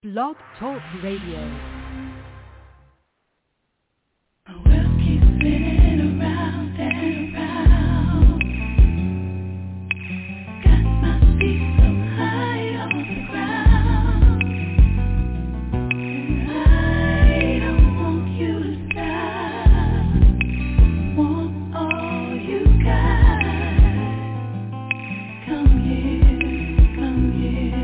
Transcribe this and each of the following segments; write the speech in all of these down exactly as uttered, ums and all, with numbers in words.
Blog Talk Radio. We'll keep spinning around and around. Got my feet so high off the ground, and I don't want you to stop. Want all you got. Come here, come here.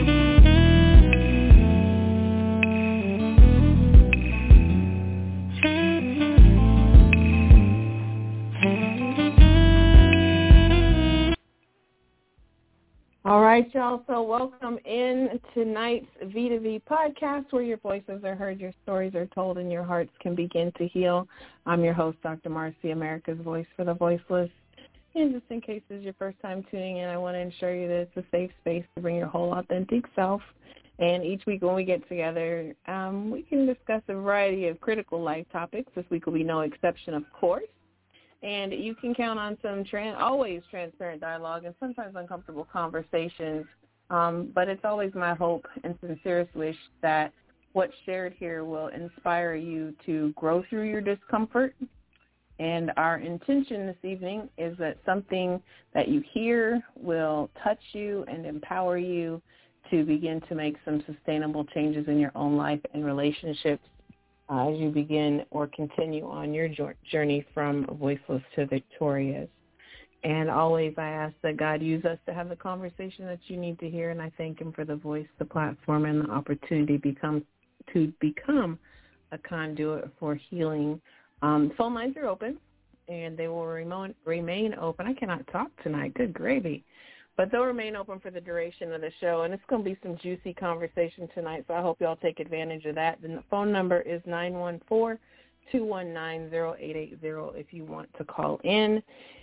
All right, y'all. So welcome in tonight's V to V podcast, where your voices are heard, your stories are told, and your hearts can begin to heal. I'm your host, Doctor Marcy, America's Voice for the Voiceless. And just in case this is your first time tuning in, I want to ensure you that it's a safe space to bring your whole authentic self. And each week when we get together, um, we can discuss a variety of critical life topics. This week will be no exception, of course. And you can count on some tran- always transparent dialogue and sometimes uncomfortable conversations. Um, but it's always my hope and sincerest wish that what's shared here will inspire you to grow through your discomfort. And our intention this evening is that something that you hear will touch you and empower you to begin to make some sustainable changes in your own life and relationships Uh, as you begin or continue on your journey from voiceless to victorious. And always I ask that God use us to have the conversation that you need to hear, and I thank him for the voice, the platform, and the opportunity become, to become a conduit for healing. Um, phone lines are open, and they will remain, remain open. I cannot talk tonight. Good gravy. But they'll remain open for the duration of the show, and it's going to be some juicy conversation tonight, so I hope you all take advantage of that. The phone number is nine one four, two one nine, zero eight eight zero if you want to call in.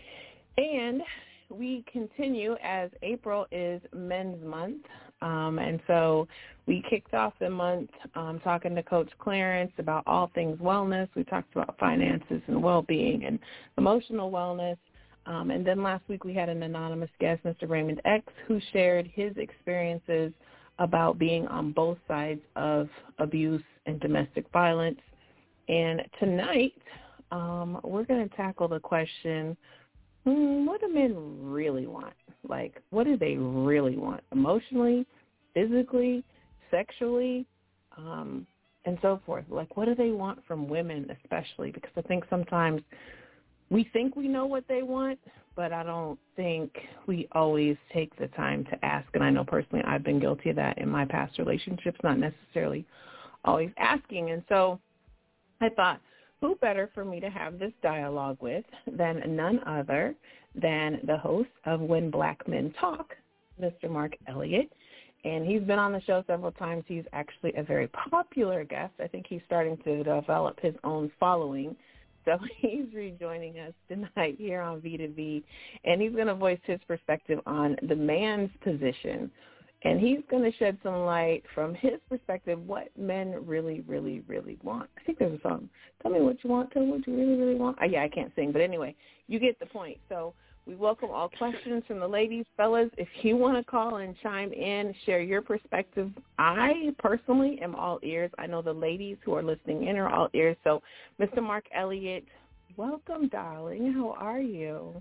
And we continue as April is Men's Month, um, and so we kicked off the month um, talking to Coach Clarence about all things wellness. We talked about finances and well-being and emotional wellness. Um, and then last week we had an anonymous guest, Mister Raymond X, who shared his experiences about being on both sides of abuse and domestic violence. And tonight um, we're going to tackle the question, hmm, what do men really want? Like, what do they really want? Emotionally, physically, sexually, um, and so forth. Like, what do they want from women especially? Because I think sometimes we think we know what they want, but I don't think we always take the time to ask. And I know personally I've been guilty of that in my past relationships, not necessarily always asking. And so I thought, who better for me to have this dialogue with than none other than the host of When Black Men Talk, Mister Mark Elliott. And he's been on the show several times. He's actually a very popular guest. I think he's starting to develop his own following. So he's rejoining us tonight here on V to V, and he's going to voice his perspective on the man's position. And he's going to shed some light from his perspective what men really, really, really want. I think there's a song. Tell me what you want. Tell me what you really, really want. Oh, yeah, I can't sing. But anyway, you get the point. So we welcome all questions from the ladies. Fellas, if you want to call and chime in, share your perspective. I personally am all ears. I know the ladies who are listening in are all ears. So, Mister Mark Elliott, welcome, darling. How are you?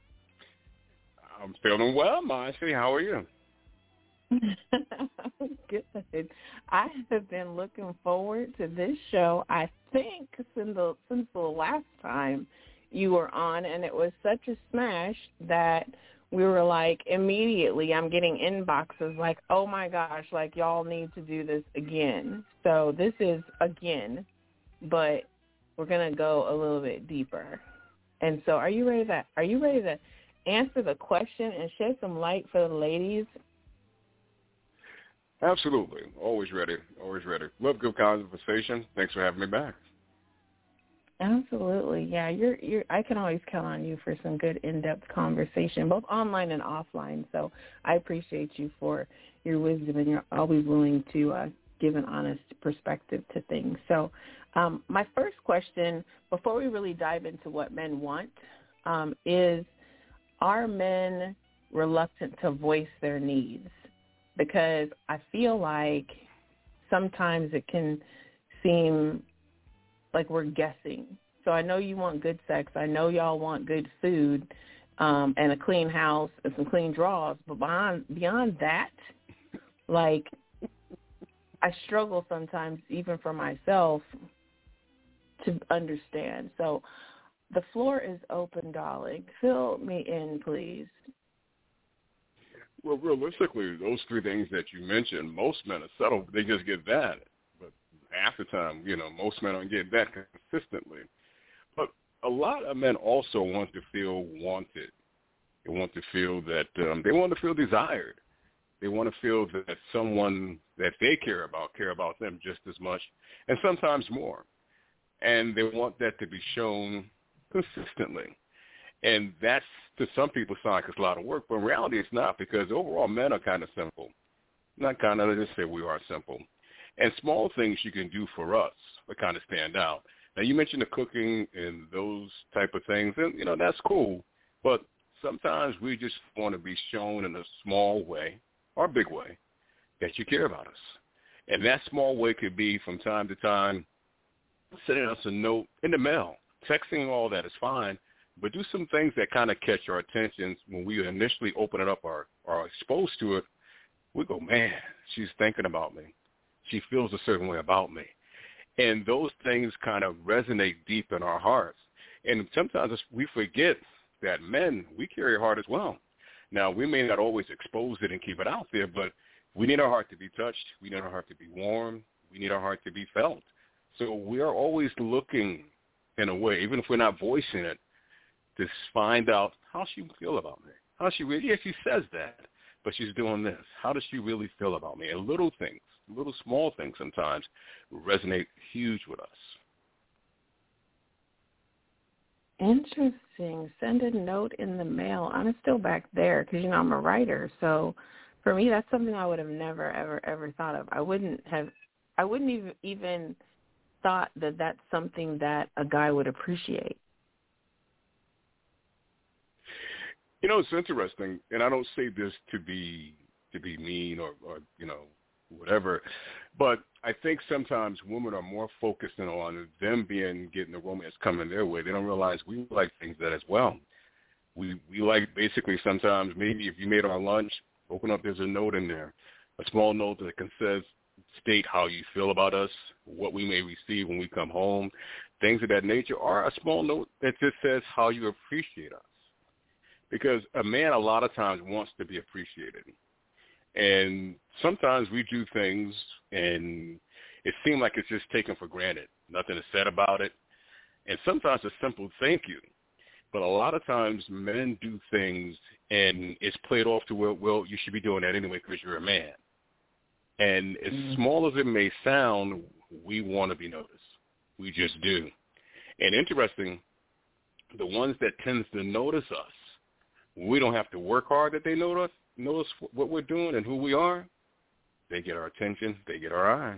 I'm feeling well, Marcy. How are you? Good. I have been looking forward to this show, I think, since the, since the last time you were on, and it was such a smash that we were like, immediately I'm getting inboxes like, oh my gosh, like y'all need to do this again. So this is again, but we're going to go a little bit deeper. And so are you ready to, are you ready to answer the question and shed some light for the ladies? Absolutely. Always ready. Always ready. Love good conversation. Thanks for having me back. Absolutely. Yeah, you're you're I can always count on you for some good in-depth conversation, both online and offline. So I appreciate you for your wisdom, and you're always willing to uh, give an honest perspective to things. So um, my first question, before we really dive into what men want, um, is are men reluctant to voice their needs? Because I feel like sometimes it can seem like we're guessing. So I know you want good sex. I know y'all want good food um, and a clean house and some clean drawers. But beyond, beyond that, like, I struggle sometimes, even for myself, to understand. So the floor is open, darling. Fill me in, please. Well, realistically, those three things that you mentioned, most men are settled. They just get that. But half the time, you know, most men don't get that consistently. But a lot of men also want to feel wanted. They want to feel that um, they want to feel desired. They want to feel that someone that they care about care about them just as much, and sometimes more. And they want that to be shown consistently. And that's, to some people, sound like it's a lot of work, but in reality it's not, because overall men are kind of simple. Not kind of, let's just say we are simple. And small things you can do for us that kind of stand out. Now, you mentioned the cooking and those type of things, and, you know, that's cool. But sometimes we just want to be shown in a small way or big way that you care about us. And that small way could be, from time to time, sending us a note in the mail. Texting, all that is fine, but do some things that kind of catch our attention. When we initially open it up or are exposed to it, we go, man, she's thinking about me. She feels a certain way about me. And those things kind of resonate deep in our hearts. And sometimes we forget that men, we carry a heart as well. Now, we may not always expose it and keep it out there, but we need our heart to be touched. We need our heart to be warm. We need our heart to be felt. So we are always looking, in a way, even if we're not voicing it, to find out how she feel about me. How she really, yeah, she says that, but she's doing this. How does she really feel about me? And little things, little small things sometimes resonate huge with us. Interesting. Send a note in the mail. I'm still back there because, you know, I'm a writer. So for me, that's something I would have never, ever, ever thought of. I wouldn't have, I wouldn't even, even thought that that's something that a guy would appreciate. You know, it's interesting, and I don't say this to be to be mean or, or you know, whatever, but I think sometimes women are more focused on them being getting the romance coming their way. They don't realize we like things that as well. We we like, basically, sometimes maybe if you made our lunch, open up, there's a note in there, a small note that can says, state how you feel about us, what we may receive when we come home, things of that nature, or a small note that just says how you appreciate us. Because a man a lot of times wants to be appreciated. And sometimes we do things and it seems like it's just taken for granted. Nothing is said about it. And sometimes a simple thank you. But a lot of times men do things and it's played off to where, well, you should be doing that anyway because you're a man. And as mm-hmm. small as it may sound, we want to be noticed. We just do. And interesting, the ones that tends to notice us, we don't have to work hard that they notice, notice what we're doing and who we are. They get our attention. They get our eyes.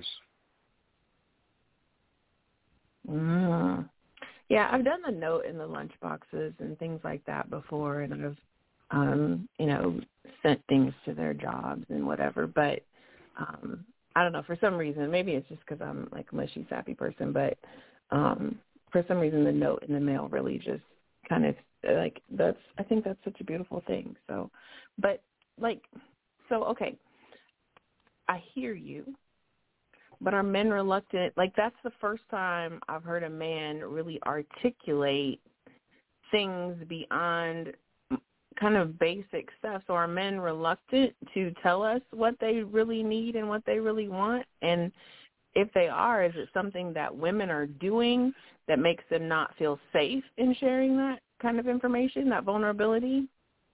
Mm. Yeah, I've done the note in the lunch boxes and things like that before, and I've, um, you know, sent things to their jobs and whatever. But um, I don't know, for some reason, maybe it's just because I'm like a mushy, sappy person, but um, for some reason the note in the mail really just kind of, like, that's, I think that's such a beautiful thing. So, but like, so, okay, I hear you, but are men reluctant? Like, that's the first time I've heard a man really articulate things beyond kind of basic stuff. So are men reluctant to tell us what they really need and what they really want? And if they are, is it something that women are doing that makes them not feel safe in sharing that kind of information, that vulnerability?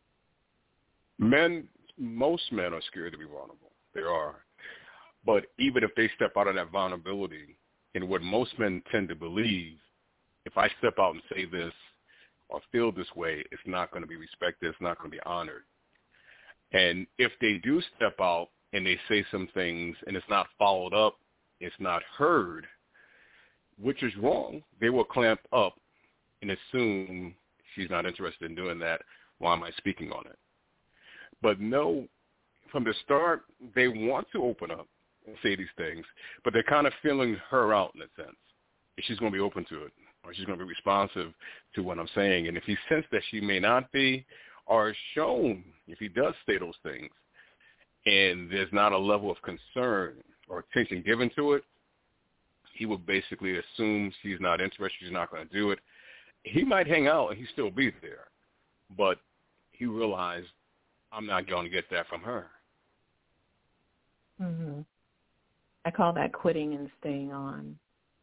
Men, most men are scared to be vulnerable. They are. But even if they step out of that vulnerability, and what most men tend to believe, if I step out and say this or feel this way, it's not going to be respected, it's not going to be honored. And if they do step out and they say some things and it's not followed up, it's not heard, which is wrong, they will clamp up and assume she's not interested in doing that. Why am I speaking on it? But no, from the start, they want to open up. and say these things, but they're kind of feeling her out in a sense. If she's going to be open to it, or she's going to be responsive to what I'm saying. And if he senses that she may not be, or is shown, if he does say those things, and there's not a level of concern or attention given to it, he will basically assume she's not interested, she's not going to do it. He might hang out and he still be there, but he realized, I'm not going to get that from her. Mm-hmm. I call that quitting and staying on.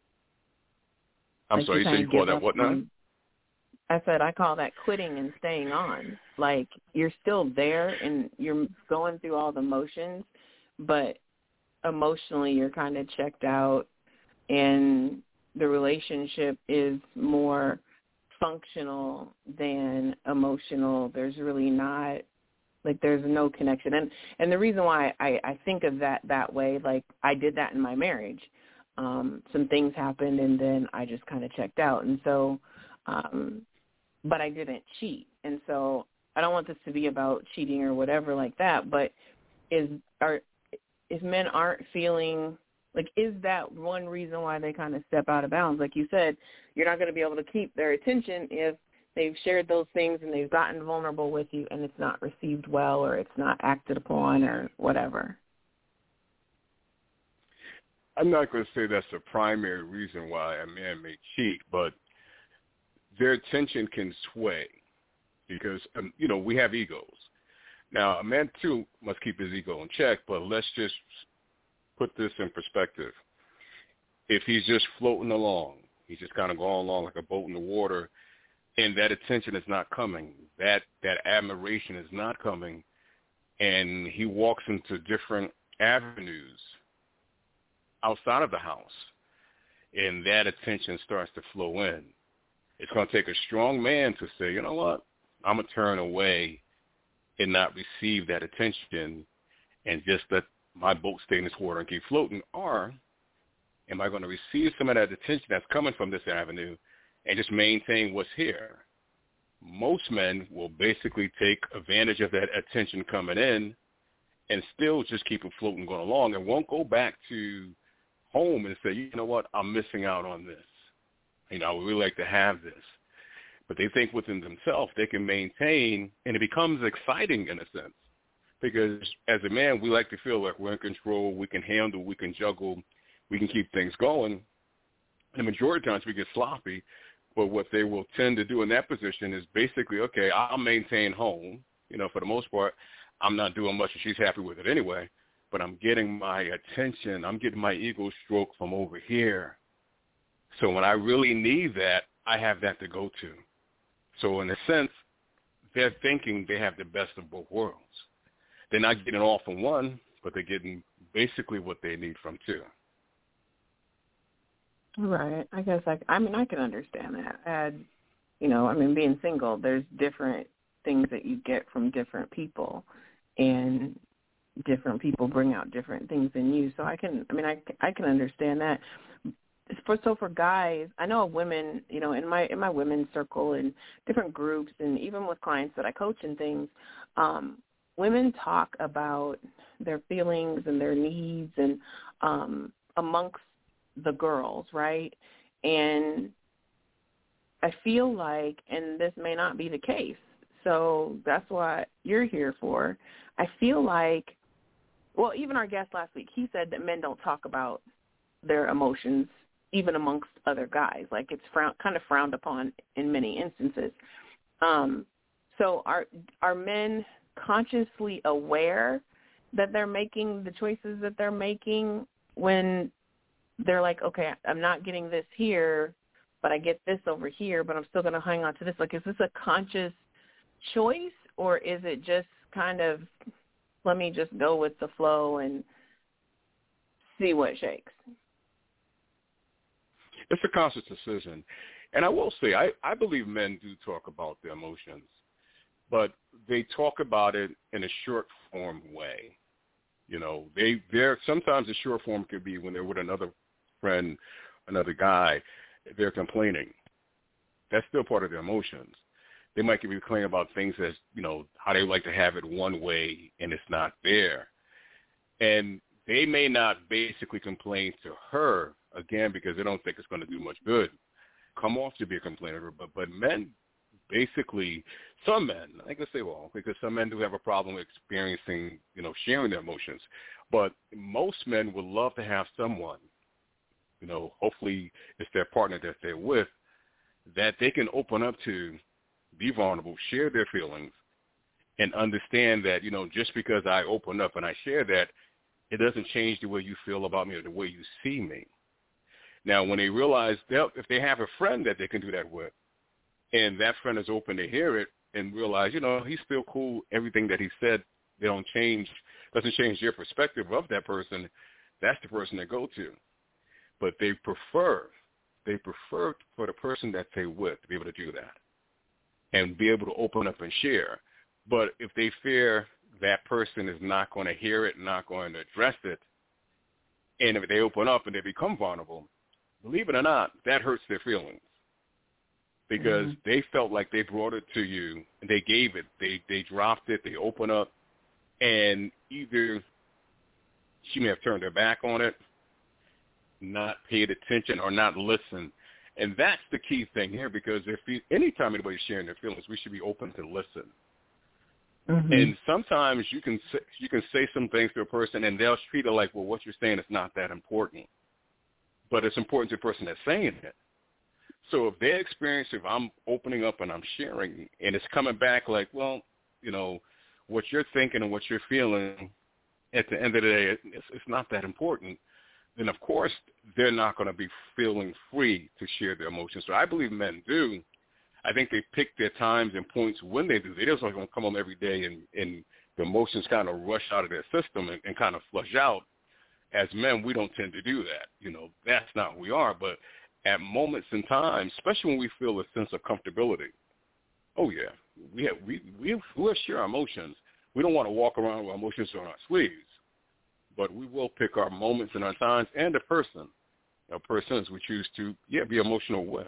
I'm like sorry, you said you call that what now? On, I said I call that quitting and staying on. Like you're still there and you're going through all the motions, but emotionally you're kind of checked out and the relationship is more functional than emotional. There's really not, like there's no connection. And and the reason why I, I think of that that way, like I did that in my marriage. Um, some things happened and then I just kind of checked out. And so, um, but I didn't cheat. And so I don't want this to be about cheating or whatever like that, but is, are, if men aren't feeling, like, is that one reason why they kind of step out of bounds? Like you said, you're not going to be able to keep their attention if they've shared those things and they've gotten vulnerable with you and it's not received well or it's not acted upon or whatever. I'm not going to say that's the primary reason why a man may cheat, but their attention can sway because, um, you know, we have egos. Now, a man, too, must keep his ego in check, but let's just put this in perspective. If he's just floating along, he's just kind of going along like a boat in the water, and that attention is not coming, that, that admiration is not coming, and he walks into different avenues outside of the house, and that attention starts to flow in. It's going to take a strong man to say, you know what, I'm going to turn away and not receive that attention and just let my boat stay in this water and keep floating, or am I going to receive some of that attention that's coming from this avenue and just maintain what's here? Most men will basically take advantage of that attention coming in and still just keep it floating going along and won't go back to home and say, you know what, I'm missing out on this. You know, I would really like to have this. But they think within themselves they can maintain, and it becomes exciting in a sense. Because as a man, we like to feel like we're in control, we can handle, we can juggle, we can keep things going. And the majority of times we get sloppy, but what they will tend to do in that position is basically, okay, I'll maintain home. You know, for the most part, I'm not doing much and she's happy with it anyway, but I'm getting my attention, I'm getting my ego stroke from over here. So when I really need that, I have that to go to. So in a sense, they're thinking they have the best of both worlds. They're not getting all from one, but they're getting basically what they need from two. Right. I guess I, I mean, I can understand that. I had, you know, I mean, being single, there's different things that you get from different people, and different people bring out different things in you. So I can, I mean, I, I can understand that. For so for guys, I know of women, you know, in my in my women's circle and different groups, and even with clients that I coach and things, um, women talk about their feelings and their needs and um, amongst the girls, right? And I feel like, and this may not be the case, so that's what you're here for. I feel like, well, even our guest last week, he said that men don't talk about their emotions even amongst other guys. Like it's frown, kind of frowned upon in many instances. Um, so are are men consciously aware that they're making the choices that they're making when they're like, okay, I'm not getting this here, but I get this over here, but I'm still going to hang on to this? Like, is this a conscious choice, or is it just kind of, let me just go with the flow and see what shakes? It's a conscious decision. And I will say, I, I believe men do talk about their emotions, but they talk about it in a short form way. You know, they, they're, sometimes the short form could be when they're with another friend, another guy, they're complaining. That's still part of their emotions. They might be complaining about things as, you know, how they like to have it one way and it's not there. And they may not basically complain to her, again, because they don't think it's going to do much good, come off to be a complainer. But, but men, basically, some men, I can say well, because some men do have a problem with experiencing, you know, sharing their emotions. But most men would love to have someone, you know, hopefully it's their partner that they're with, that they can open up to, be vulnerable, share their feelings, and understand that, you know, just because I open up and I share that, it doesn't change the way you feel about me or the way you see me. Now, when they realize that if they have a friend that they can do that with, and that friend is open to hear it and realize, you know, he's still cool, everything that he said, they don't change, doesn't change their perspective of that person, that's the person they go to. But they prefer, they prefer for the person that they're with to be able to do that and be able to open up and share. But if they fear that person is not going to hear it, not going to address it, and if they open up and they become vulnerable, believe it or not, that hurts their feelings because mm-hmm. they felt like they brought it to you, and they gave it, they they dropped it, they opened up, and either she may have turned her back on it, not paid attention, or not listened. And that's the key thing here, because if you, anytime anybody's sharing their feelings, we should be open to listen. Mm-hmm. And sometimes you can say, you can say some things to a person, and they'll treat it like, well, what you're saying is not that important. But it's important to the person that's saying it. So if they experience, if I'm opening up and I'm sharing, and it's coming back like, well, you know, what you're thinking and what you're feeling, at the end of the day, it's, it's not that important, then of course they're not going to be feeling free to share their emotions. So I believe men do. I think they pick their times and points when they do. They just don't come home every day and, and the emotions kind of rush out of their system and, and kind of flush out. As men, we don't tend to do that. You know, that's not who we are. But at moments in time, especially when we feel a sense of comfortability, oh, yeah, we have, we, we, we'll share our emotions. We don't want to walk around with our emotions on our sleeves. But we will pick our moments and our times and the person, our persons we choose to, yeah, be emotional with.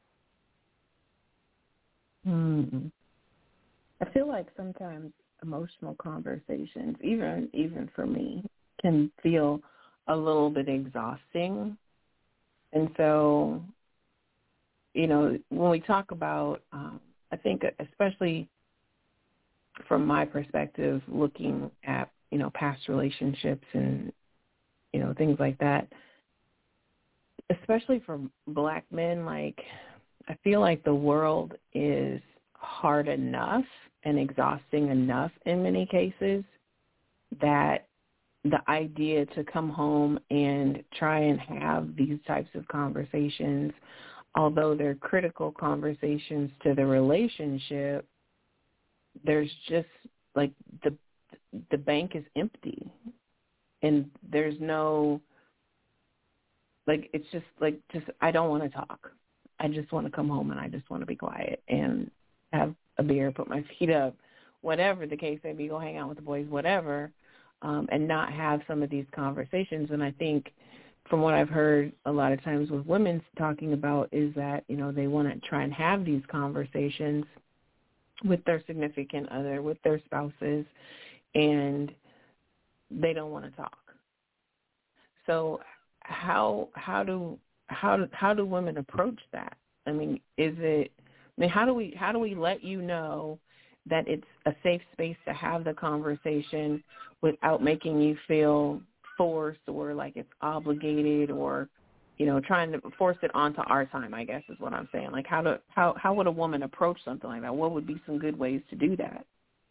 Mm-hmm. I feel like sometimes emotional conversations, even even for me, can feel a little bit exhausting. And so, you know, when we talk about, um, I think especially from my perspective, looking at, you know, past relationships and, you know, things like that, especially for Black men, like, I feel like the world is hard enough and exhausting enough in many cases that the idea to come home and try and have these types of conversations, although they're critical conversations to the relationship, there's just like the the bank is empty and there's no, like, it's just like, just, I don't want to talk. I just want to come home and I just want to be quiet and have a beer, put my feet up, whatever the case may be, go hang out with the boys, whatever, um, and not have some of these conversations. And I think from what I've heard a lot of times with women talking about is that, you know, they want to try and have these conversations with their significant other, with their spouses, and they don't want to talk. So how how do how do how do women approach that? I mean, is it? I mean, how do we how do we let you know that it's a safe space to have the conversation without making you feel forced or like it's obligated or, you know, trying to force it onto our time, I guess is what I'm saying. Like, how do how how would a woman approach something like that? What would be some good ways to do that?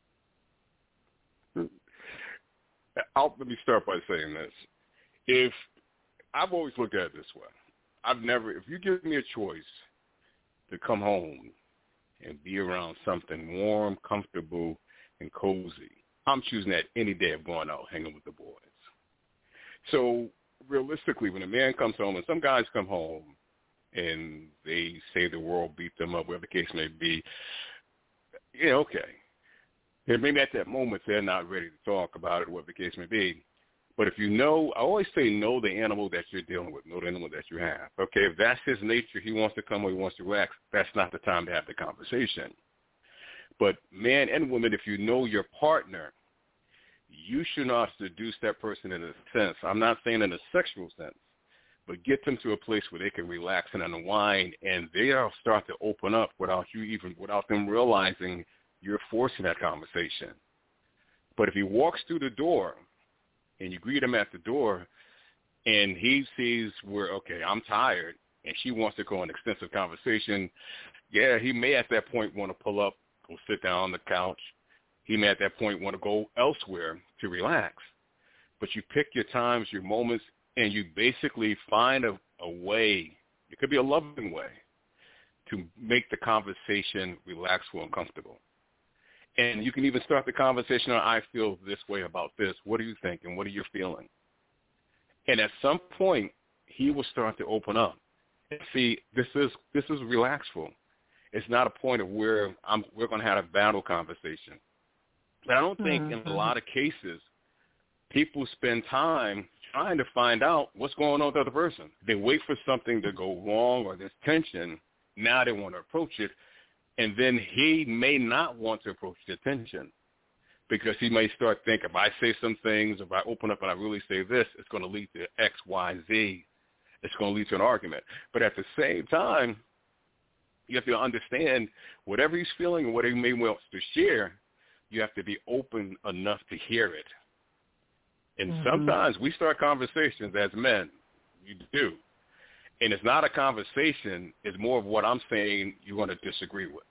I'll, let me start by saying this. If I've always looked at it this way, I've never, if you give me a choice to come home and be around something warm, comfortable, and cozy, I'm choosing that any day of going out hanging with the boys. So realistically, when a man comes home, and some guys come home and they say the world beat them up, whatever the case may be, yeah, okay. And maybe at that moment they're not ready to talk about it, whatever the case may be. But if you know, I always say know the animal that you're dealing with, know the animal that you have. Okay, if that's his nature, he wants to come or he wants to relax, that's not the time to have the conversation. But man and woman, if you know your partner, you should not seduce that person in a sense. I'm not saying in a sexual sense, but get them to a place where they can relax and unwind, and they'll start to open up without you even, without them realizing you're forcing that conversation. But if he walks through the door and you greet him at the door and he sees where, okay, I'm tired, and she wants to go on extensive conversation, yeah, he may at that point want to pull up, go sit down on the couch. He may at that point want to go elsewhere to relax. But you pick your times, your moments, and you basically find a, a way, it could be a loving way, to make the conversation relaxful and comfortable. And you can even start the conversation on, I feel this way about this. What do you think, and what are you feeling? And at some point, he will start to open up. And see, this is this is relaxful. It's not a point of where I'm, we're going to have a battle conversation. But I don't think mm-hmm. in a lot of cases, people spend time trying to find out what's going on with the other person. They wait for something to go wrong or there's tension. Now they want to approach it. And then he may not want to approach the tension because he may start thinking, if I say some things, if I open up and I really say this, it's going to lead to X, Y, Z. It's going to lead to an argument. But at the same time, you have to understand whatever he's feeling and what he may want to share, you have to be open enough to hear it. And mm-hmm. sometimes we start conversations as men. You do. And it's not a conversation. It's more of what I'm saying you're going to disagree with.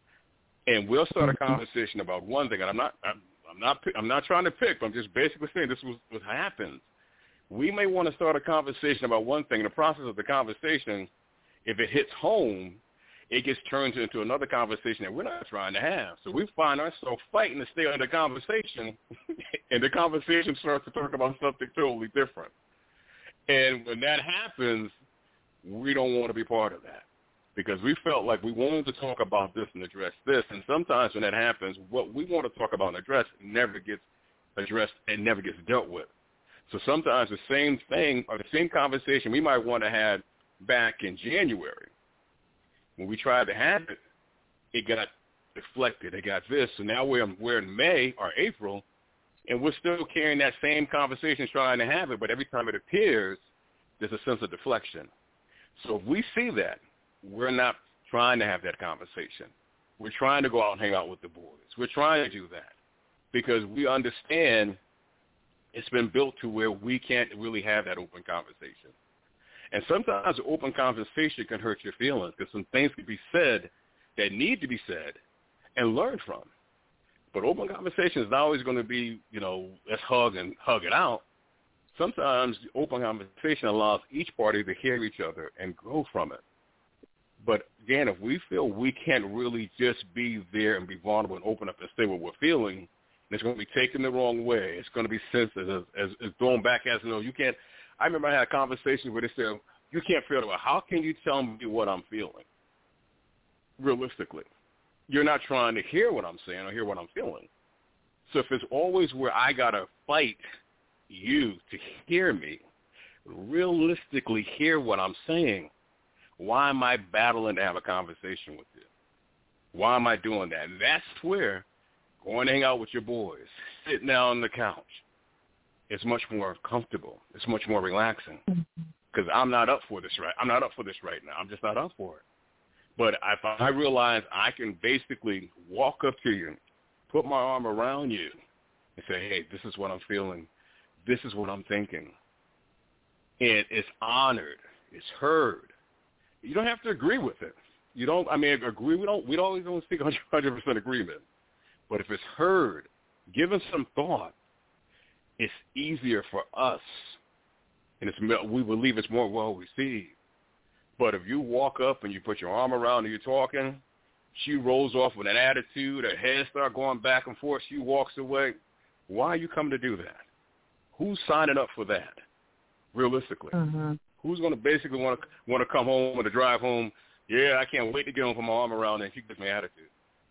And we'll start a conversation about one thing. And I'm not, I'm, I'm not, I'm not trying to pick. But I'm just basically saying this is what happens. We may want to start a conversation about one thing. In the process of the conversation, if it hits home, it gets turned into another conversation that we're not trying to have. So we find ourselves fighting to stay in the conversation, and the conversation starts to talk about something totally different. And when that happens, we don't want to be part of that because we felt like we wanted to talk about this and address this. And sometimes when that happens, what we want to talk about and address never gets addressed and never gets dealt with. So sometimes the same thing or the same conversation we might want to have back in January, when we tried to have it, it got deflected. It got this. So now we're, we're in May or April, and we're still carrying that same conversation trying to have it, but every time it appears, there's a sense of deflection. So if we see that, we're not trying to have that conversation. We're trying to go out and hang out with the boys. We're trying to do that because we understand it's been built to where we can't really have that open conversation. And sometimes an open conversation can hurt your feelings because some things can be said that need to be said and learned from. But open conversation is not always going to be, you know, let's hug and hug it out. Sometimes the open conversation allows each party to hear each other and grow from it. But, again, if we feel we can't really just be there and be vulnerable and open up and say what we're feeling, and it's going to be taken the wrong way, it's going to be sensitive, as, as thrown back as, you know, you can't. I remember I had a conversation where they said, you can't feel it. Well, how can you tell me what I'm feeling? Realistically, you're not trying to hear what I'm saying or hear what I'm feeling. So if it's always where I got to fight you to hear me, realistically hear what I'm saying, why am I battling to have a conversation with you? Why am I doing that? And that's where going to hang out with your boys, sitting down on the couch, it's much more comfortable. It's much more relaxing because I'm not up for this right. I'm not up for this right now. I'm just not up for it. But if I realize I can basically walk up to you, put my arm around you, and say, hey, this is what I'm feeling. This is what I'm thinking. And it's honored. It's heard. You don't have to agree with it. You don't, I mean, agree. We don't, we don't always don't seek one hundred percent agreement. But if it's heard, given some thought, it's easier for us. And it's, we believe it's more well received. But if you walk up and you put your arm around and you're talking, she rolls off with an attitude, her head starts going back and forth, she walks away. Why are you coming to do that? Who's signing up for that, realistically? Mm-hmm. Who's going to basically want to want to come home or to drive home? Yeah, I can't wait to get home, put my arm around her and she gives me attitude.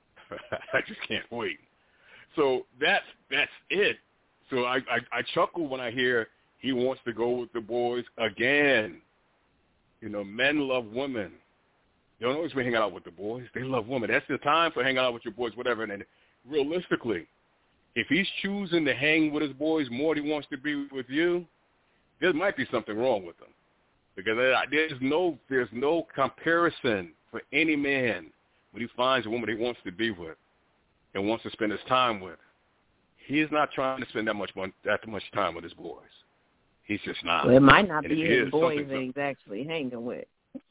I just can't wait. So that's that's it. So I, I, I chuckle when I hear he wants to go with the boys again. You know, men love women. They don't always be hanging out with the boys. They love women. That's the time for hanging out with your boys, whatever. And then realistically, If he's choosing to hang with his boys more than he wants to be with you, there might be something wrong with him. Because there's no there's no comparison for any man when he finds a woman he wants to be with and wants to spend his time with. He is not trying to spend that much that much time with his boys. He's just not. Well, it might not and be his is, boys that he's actually hanging with.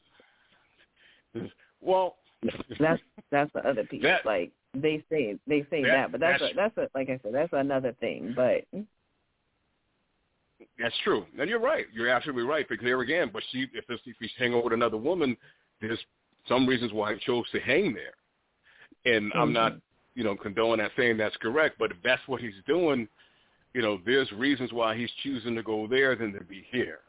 Well, that's that's the other piece. That, like they say they say that, that but that's that's, a, that's a, like I said, that's another thing. But that's true. And you're right. You're absolutely right. Because there again, but she if, this, if he's hanging with another woman, there's some reasons why he chose to hang there. And mm-hmm. I'm not, you know, condoning that, saying that's correct. But if that's what he's doing, you know, there's reasons why he's choosing to go there than to be here.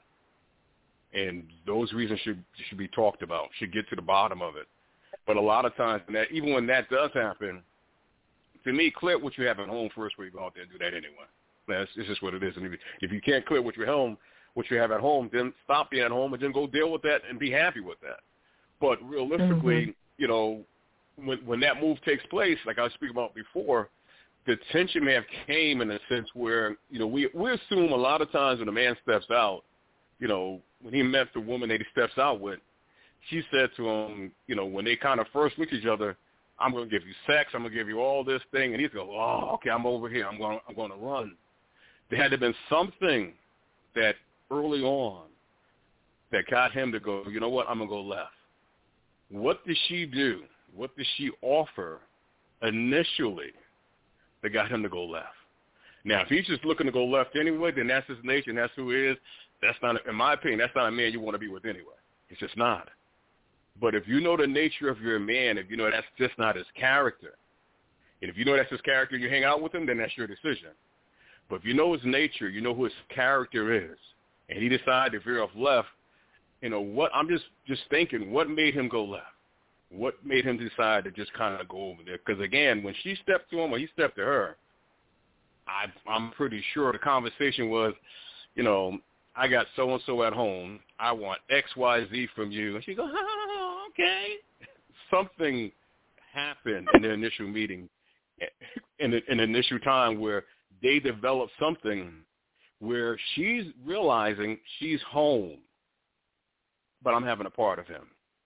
And those reasons should should be talked about, should get to the bottom of it. But a lot of times, that, even when that does happen, to me, clear what you have at home first before you go out there and do that anyway. That's it's just what it is. And if you, if you can't clear what you home, what you have at home, then stop being at home and then go deal with that and be happy with that. But realistically, mm-hmm. you know, when when that move takes place, like I was speaking about before, the tension may have came in a sense where, you know, we we assume a lot of times when a man steps out, you know, when he met the woman that he steps out with, she said to him, you know, when they kind of first look at each other, I'm going to give you sex, I'm going to give you all this thing, and he's going, oh, okay, I'm over here, I'm going, I'm going to run. There had to have been something that early on that got him to go, you know what, I'm going to go left. What did she do? What did she offer initially that got him to go left? Now, if he's just looking to go left anyway, then that's his nature and that's who he is. That's not, in my opinion, that's not a man you want to be with anyway. It's just not. But if you know the nature of your man, if you know that's just not his character, and if you know that's his character and you hang out with him, then that's your decision. But if you know his nature, you know who his character is, and he decided to veer off left, you know, what I'm just, just thinking, what made him go left? What made him decide to just kind of go over there? Because, again, when she stepped to him or he stepped to her, I, I'm pretty sure the conversation was, you know, I got so-and-so at home. I want X, Y, Z from you. And she goes, oh, okay. Something happened in the initial meeting, in the, in the initial time where they developed something where she's realizing she's home, but I'm having a part of him.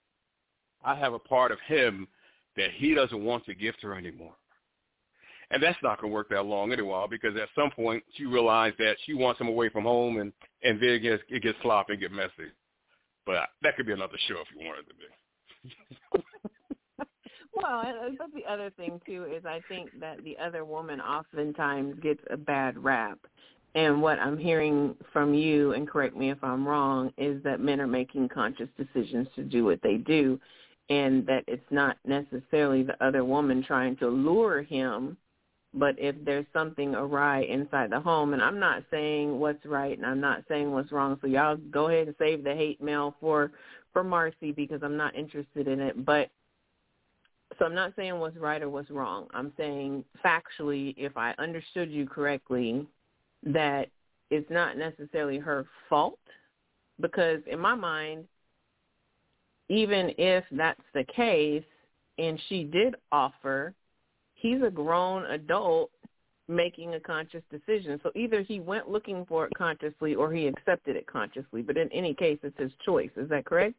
I have a part of him that he doesn't want to give to her anymore. And that's not going to work that long anyway, because at some point she realized that she wants him away from home, and, and then it gets, it gets sloppy and get messy. But that could be another show if you wanted to be. Well, but the other thing, too, is I think that the other woman oftentimes gets a bad rap. And what I'm hearing from you, and correct me if I'm wrong, is that men are making conscious decisions to do what they do, and that it's not necessarily the other woman trying to lure him. But if there's something awry inside the home, and I'm not saying what's right and I'm not saying what's wrong, so y'all go ahead and save the hate mail for, for Marcy, because I'm not interested in it. But so I'm not saying what's right or what's wrong. I'm saying factually, if I understood you correctly, that it's not necessarily her fault, because in my mind, even if that's the case and she did offer, he's a grown adult making a conscious decision. So either he went looking for it consciously or he accepted it consciously. But in any case, it's his choice. Is that correct?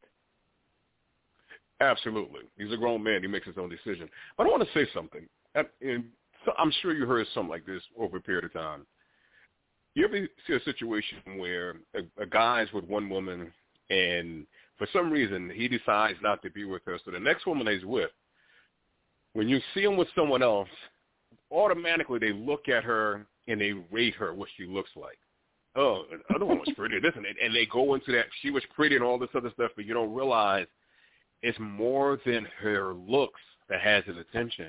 Absolutely. He's a grown man. He makes his own decision. But I want to say something. I'm sure you heard something like this over a period of time. You ever see a situation where a, a guy's with one woman and for some reason he decides not to be with her, so the next woman he's with, when you see him with someone else, automatically they look at her and they rate her what she looks like. Oh, the other one was pretty, isn't it? And they go into that, she was pretty and all this other stuff, but you don't realize it's more than her looks that has his attention.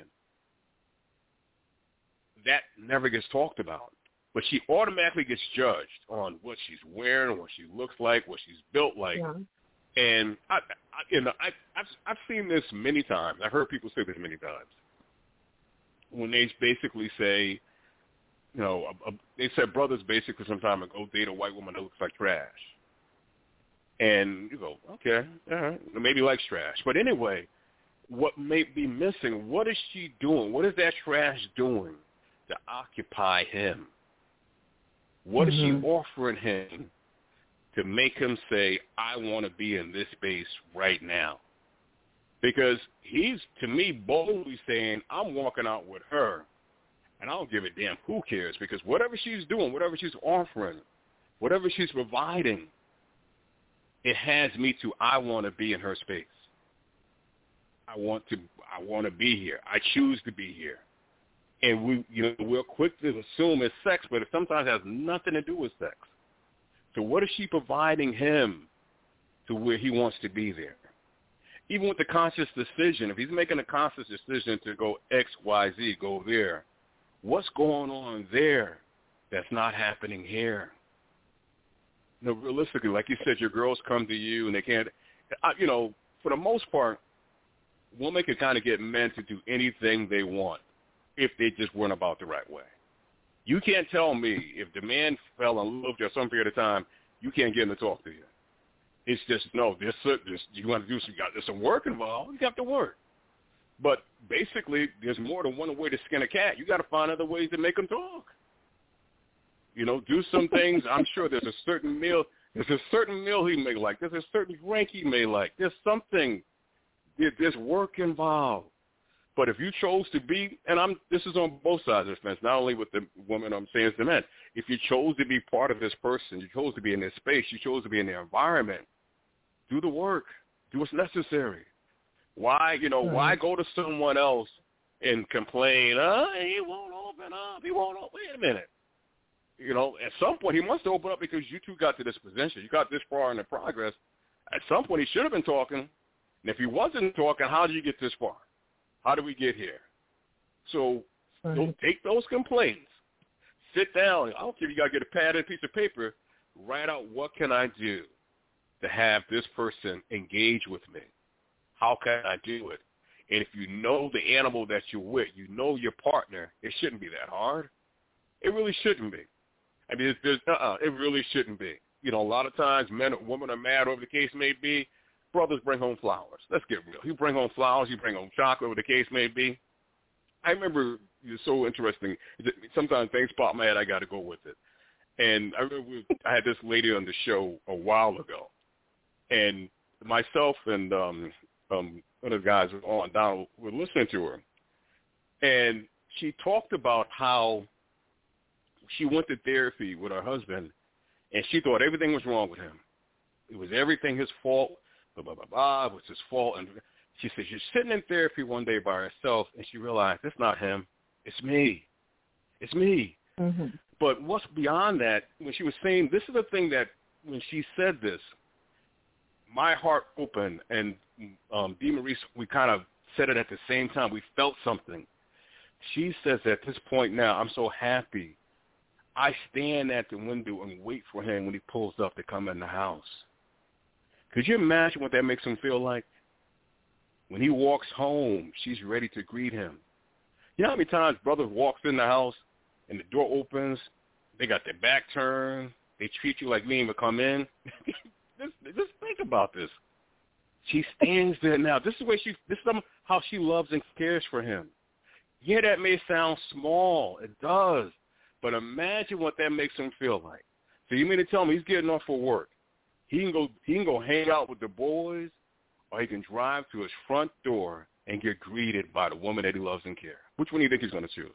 That never gets talked about. But she automatically gets judged on what she's wearing, what she looks like, what she's built like. Yeah. And I, I, you know, I, I've I've seen this many times. I've heard people say this many times. When they basically say, you know, a, a, they said brothers basically sometimes go date a white woman that looks like trash. And you go, okay, all right, maybe likes trash. But anyway, what may be missing? What is she doing? What is that trash doing to occupy him? What mm-hmm. is she offering him to make him say, I want to be in this space right now? Because he's, to me, boldly saying, I'm walking out with her, and I don't give a damn who cares, because whatever she's doing, whatever she's offering, whatever she's providing, it has me to, I want to be in her space. I want to, I want to be here. I choose to be here. And we, you know, we're quick to assume it's sex, but it sometimes has nothing to do with sex. So what is she providing him to where he wants to be there? Even with the conscious decision, if he's making a conscious decision to go X, Y, Z, go there, what's going on there that's not happening here? You know, realistically, like you said, your girls come to you and they can't, you know, for the most part, women can kind of get men to do anything they want if they just went about the right way. You can't tell me if the man fell in love for some period of time, you can't get him to talk to you. It's just, no, there's, there's, you want to do some, there's some work involved. You have to work. But basically, there's more than one way to skin a cat. You got to find other ways to make them talk. You know, do some things. I'm sure there's a certain meal. There's a certain meal he may like. There's a certain drink he may like. There's something. There's work involved. But if you chose to be, and I'm, this is on both sides of the fence, not only with the woman, I'm saying it's the men. If you chose to be part of this person, you chose to be in this space, you chose to be in their environment, do the work. Do what's necessary. Why, you know, right. why go to someone else and complain, oh, he won't open up, he won't open, wait a minute. You know, at some point he must open up because you two got to this position. You got this far in the progress. At some point he should have been talking. And if he wasn't talking, how did you get this far? How did we get here? So right. don't take those complaints. Sit down. I don't care if you got to get a pad and a piece of paper. Write out, what can I do to have this person engage with me? How can I do it? And if you know the animal that you're with, you know your partner, it shouldn't be that hard. It really shouldn't be. I mean, it's, there's, uh-uh, it really shouldn't be. You know, a lot of times men or women are mad, whatever the case may be. Brothers bring home flowers. Let's get real. You bring home flowers, you bring home chocolate, whatever the case may be. I remember, it's so interesting. Sometimes things pop in my head, I got to go with it. And I remember I had this lady on the show a while ago. And myself and um, um, one of the guys on Donald were listening to her. And she talked about how she went to therapy with her husband, and she thought everything was wrong with him. It was everything his fault, blah, blah, blah, blah, it was his fault. And she said she's sitting in therapy one day by herself, and she realized it's not him, it's me. It's me. Mm-hmm. But what's beyond that, when she was saying, this is the thing that when she said this, my heart opened, and um, Dee Maurice, we kind of said it at the same time. We felt something. She says at this point now, I'm so happy. I stand at the window and wait for him when he pulls up to come in the house. Could you imagine what that makes him feel like? When he walks home, she's ready to greet him. You know how many times brother walks in the house and the door opens, they got their back turned, they treat you like you ain't even come in? just, just think about this. She stands there now. This is the way she. This is how she loves and cares for him. Yeah, that may sound small. It does. But imagine what that makes him feel like. So you mean to tell me he's getting off for work? He can go. He can go hang out with the boys, or he can drive to his front door and get greeted by the woman that he loves and cares. Which one do you think he's going to choose?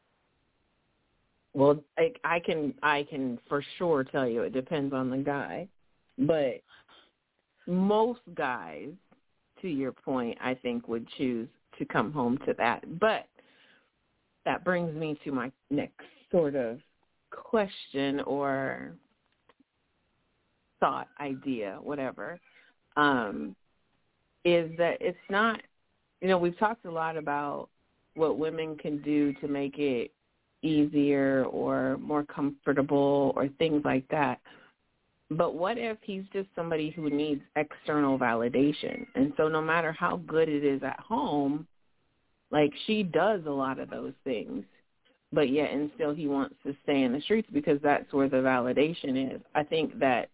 Well, I, I can. I can for sure tell you it depends on the guy, but most guys, to your point, I think would choose to come home to that. But that brings me to my next sort of question or thought, idea, whatever, um, is that it's not, you know, we've talked a lot about what women can do to make it easier or more comfortable or things like that. But what if he's just somebody who needs external validation? And so no matter how good it is at home, like she does a lot of those things, but yet and still he wants to stay in the streets because that's where the validation is. I think that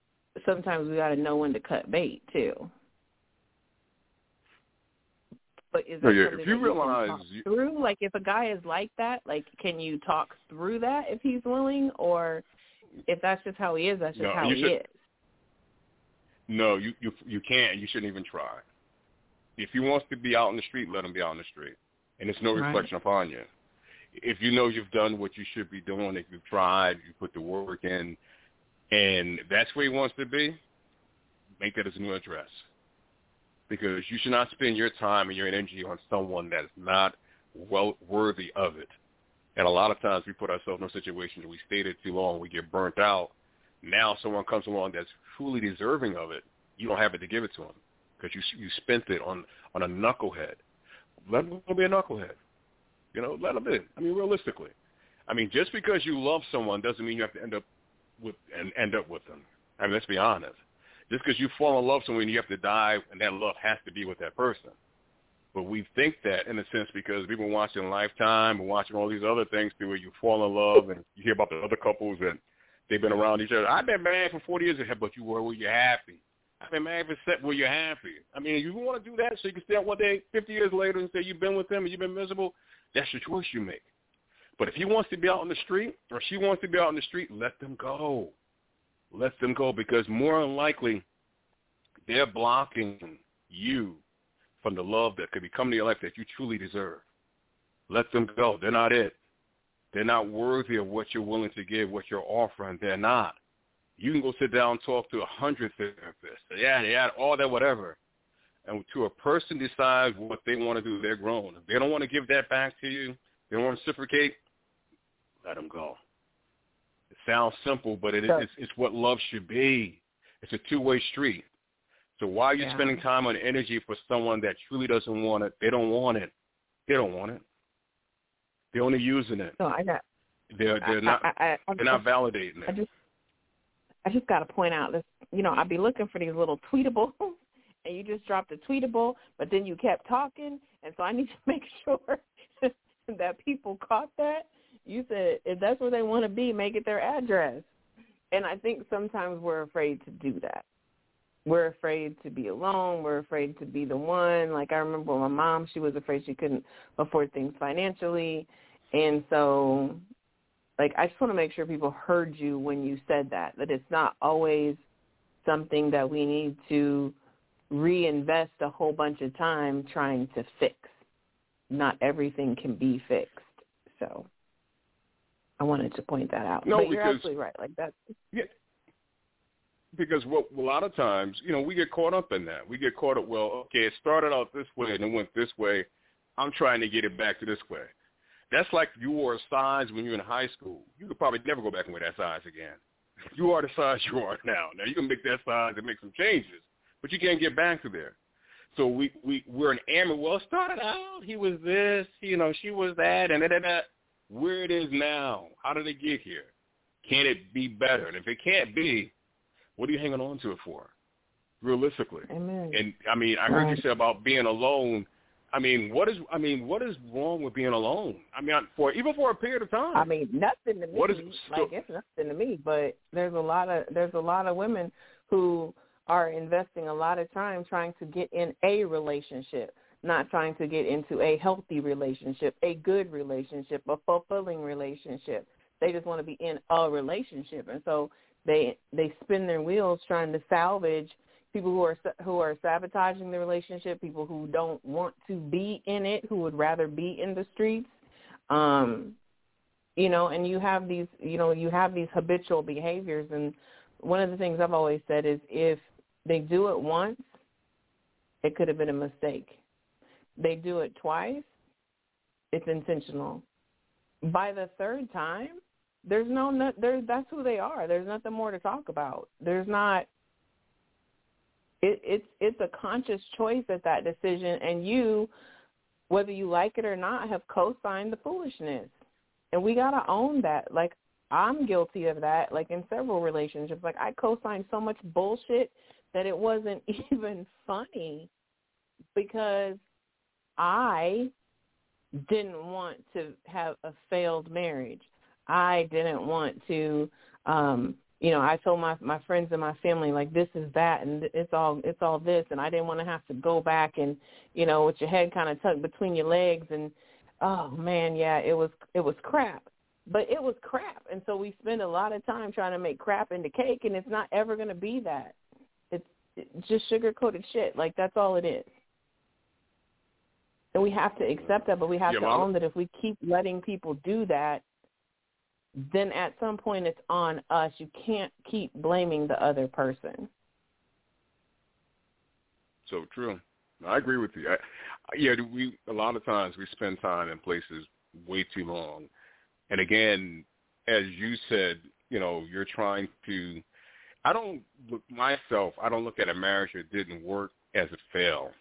sometimes we got to know when to cut bait too. But is that no, yeah, something if you that realize you can talk you, through? Like, if a guy is like that, like, can you talk through that if he's willing? Or if that's just how he is, that's just no, how you he should, is? No, you, you, you can't. You shouldn't even try. If he wants to be out in the street, let him be out in the street. And it's no reflection right. upon you. If you know you've done what you should be doing, if you've tried, you put the work in, and that's where he wants to be, make that his new address. Because you should not spend your time and your energy on someone that is not well worthy of it. And a lot of times we put ourselves in situations where we stay there too long, we get burnt out. Now someone comes along that's truly deserving of it, you don't have it to give it to him because you you spent it on, on a knucklehead. Let him be a knucklehead. You know, let him be. I mean, realistically. I mean, just because you love someone doesn't mean you have to end up with and end up with them. I mean, let's be honest. Just because you fall in love with someone, you have to die, and that love has to be with that person. But we think that, in a sense, because we've been watching Lifetime and watching all these other things where you fall in love, and you hear about the other couples and they've been around each other. I've been married for forty years, but you were, were you happy? I've been married for seven, were you happy? I mean, you want to do that so you can stay out one day fifty years later and say you've been with him and you've been miserable, that's your choice you make. But if he wants to be out on the street or she wants to be out on the street, let them go. Let them go, because more than likely they're blocking you from the love that could be coming to your life that you truly deserve. Let them go. They're not it. They're not worthy of what you're willing to give, what you're offering. They're not. You can go sit down and talk to a hundred therapists. Yeah, yeah, all that, whatever. And to a person decides what they want to do, they're grown. If they don't want to give that back to you, they don't want to reciprocate, let them go. It sounds simple, but it, it's, it's what love should be. It's a two-way street. So why are you yeah. spending time and energy for someone that truly doesn't want it? They don't want it. They don't want it. They're only using it. So I got. They're they're not I, I, I, they're not validating it. I just I just got to point out this. You know, I'd be looking for these little tweetables, and you just dropped a tweetable, but then you kept talking, and so I need to make sure that people caught that. You said if that's where they want to be, make it their address. And I think sometimes we're afraid to do that. We're afraid to be alone. We're afraid to be the one. Like I remember my mom, she was afraid she couldn't afford things financially. And so, like, I just want to make sure people heard you when you said that, that it's not always something that we need to reinvest a whole bunch of time trying to fix. Not everything can be fixed. So I wanted to point that out. No, but you're because, absolutely right. Like that's yeah. Because what, a lot of times, you know, we get caught up in that. We get caught up, well, okay, it started out this way and it went this way. I'm trying to get it back to this way. That's like you wore a size when you were in high school. You could probably never go back and wear that size again. You are the size you are now. Now, you can make that size and make some changes, but you can't get back to there. So we, we, we're an amateur. Well, it started out, he was this, you know, she was that, and that, that. Where it is now, how did it get here? Can it be better? And if it can't be, what are you hanging on to it for, realistically? Amen. And, I mean, I heard you say about being alone. I mean, what is I mean, what is wrong with being alone? I mean, for even for a period of time. I mean, nothing to me. What is like it's nothing to me. But there's a lot of there's a lot of women who are investing a lot of time trying to get in a relationship, not trying to get into a healthy relationship, a good relationship, a fulfilling relationship. They just want to be in a relationship, and so they they spin their wheels trying to salvage people who are who are sabotaging the relationship, people who don't want to be in it, who would rather be in the streets, um, you know. And you have these, you know, you have these habitual behaviors. And one of the things I've always said is, if they do it once, it could have been a mistake. They do it twice, it's intentional. By the third time, there's no, there's that's who they are. There's nothing more to talk about. There's not. It, it's it's a conscious choice at that decision, and you, whether you like it or not, have co-signed the foolishness. And we got to own that. Like, I'm guilty of that, like in several relationships. Like, I co-signed so much bullshit that it wasn't even funny because I didn't want to have a failed marriage. I didn't want to um you know, I told my my friends and my family, like, this is that, and it's all it's all this, and I didn't want to have to go back and, you know, with your head kind of tucked between your legs, and oh man, yeah, it was it was crap, but it was crap, and so we spend a lot of time trying to make crap into cake, and it's not ever going to be that. It's, it's just sugar coated shit, like that's all it is. And we have to accept that, but we have yeah, to Mama. own that if we keep letting people do that, then at some point it's on us. You can't keep blaming the other person. So true. I agree with you. I, yeah, we a lot of times we spend time in places way too long. And again, as you said, you know, you're trying to, I don't look myself, I don't look at a marriage that didn't work as a fail.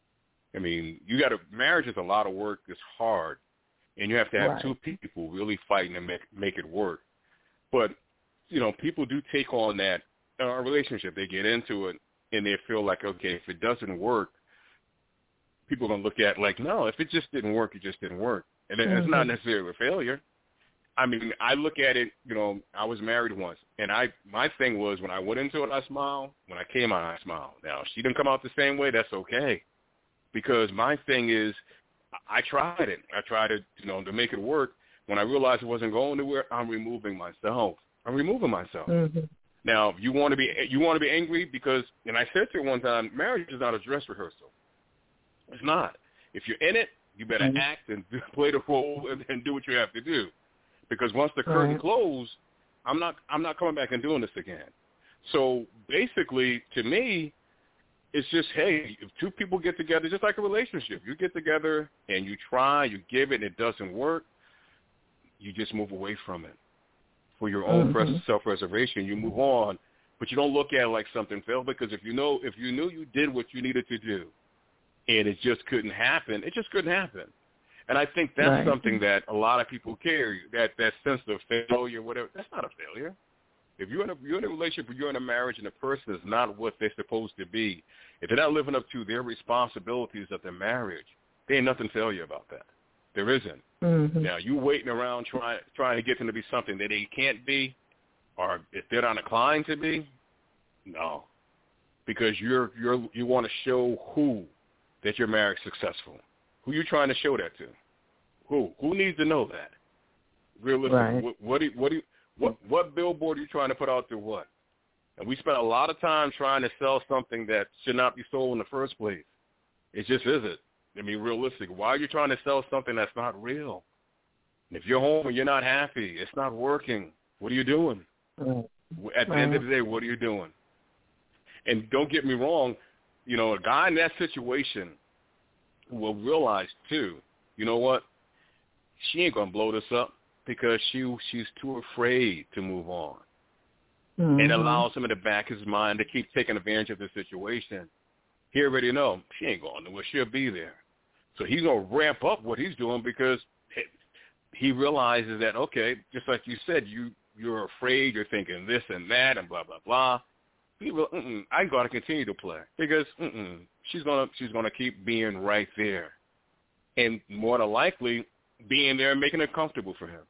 I mean, you got to, marriage is a lot of work. It's hard. And you have to have right. two people really fighting to make, make it work. But, you know, people do take on that uh, relationship. They get into it and they feel like, okay, if it doesn't work, people are going to look at it like, no, if it just didn't work, it just didn't work. And mm-hmm. it's not necessarily a failure. I mean, I look at it, you know, I was married once. And I, my thing was when I went into it, I smiled. When I came out, I smiled. Now, if she didn't come out the same way, that's okay. Because my thing is, I tried it. I tried to, you know, to make it work. When I realized it wasn't going anywhere, I'm removing myself. I'm removing myself. Mm-hmm. Now, if you want to be, you want to be angry because, and I said to her one time, marriage is not a dress rehearsal. It's not. If you're in it, you better mm-hmm. act and play the role and, and do what you have to do. Because once the curtain right. closes, I'm not, I'm not coming back and doing this again. So basically, to me, it's just, hey, if two people get together, just like a relationship, you get together and you try, you give it, and it doesn't work, you just move away from it. For your own mm-hmm. self-preservation, you move on, but you don't look at it like something failed, because if you know, if you knew you did what you needed to do and it just couldn't happen, it just couldn't happen. And I think that's right. something that a lot of people carry, that, that sense of failure, whatever. That's not a failure. If you're in a you're in a relationship or you're in a marriage and the person is not what they're supposed to be, if they're not living up to their responsibilities of their marriage, there ain't nothing failure about that. There isn't. Mm-hmm. Now, you waiting around trying trying to get them to be something that they can't be, or if they're not inclined to be, no, because you're you're you want to show who that your marriage is successful. Who you trying to show that to? Who who needs to know that? Realistically, right. what what do you, what do you, What what billboard are you trying to put out there what? And we spent a lot of time trying to sell something that should not be sold in the first place. It just isn't. I mean, realistic. Why are you trying to sell something that's not real? And if you're home and you're not happy, it's not working, what are you doing? Right. At the right. end of the day, what are you doing? And don't get me wrong, you know, a guy in that situation will realize, too, you know what? She ain't going to blow this up. Because she she's too afraid to move on. Mm-hmm. And allows him in the back of his mind to keep taking advantage of the situation. He already know she ain't going nowhere. She'll be there. So he's going to ramp up what he's doing because he realizes that, okay, just like you said, you, you're afraid, you're thinking this and that and blah, blah, blah. He will, mm-mm, I got to continue to play because mm-mm, she's going to she's gonna keep being right there. And more than likely, being there and making it comfortable for him.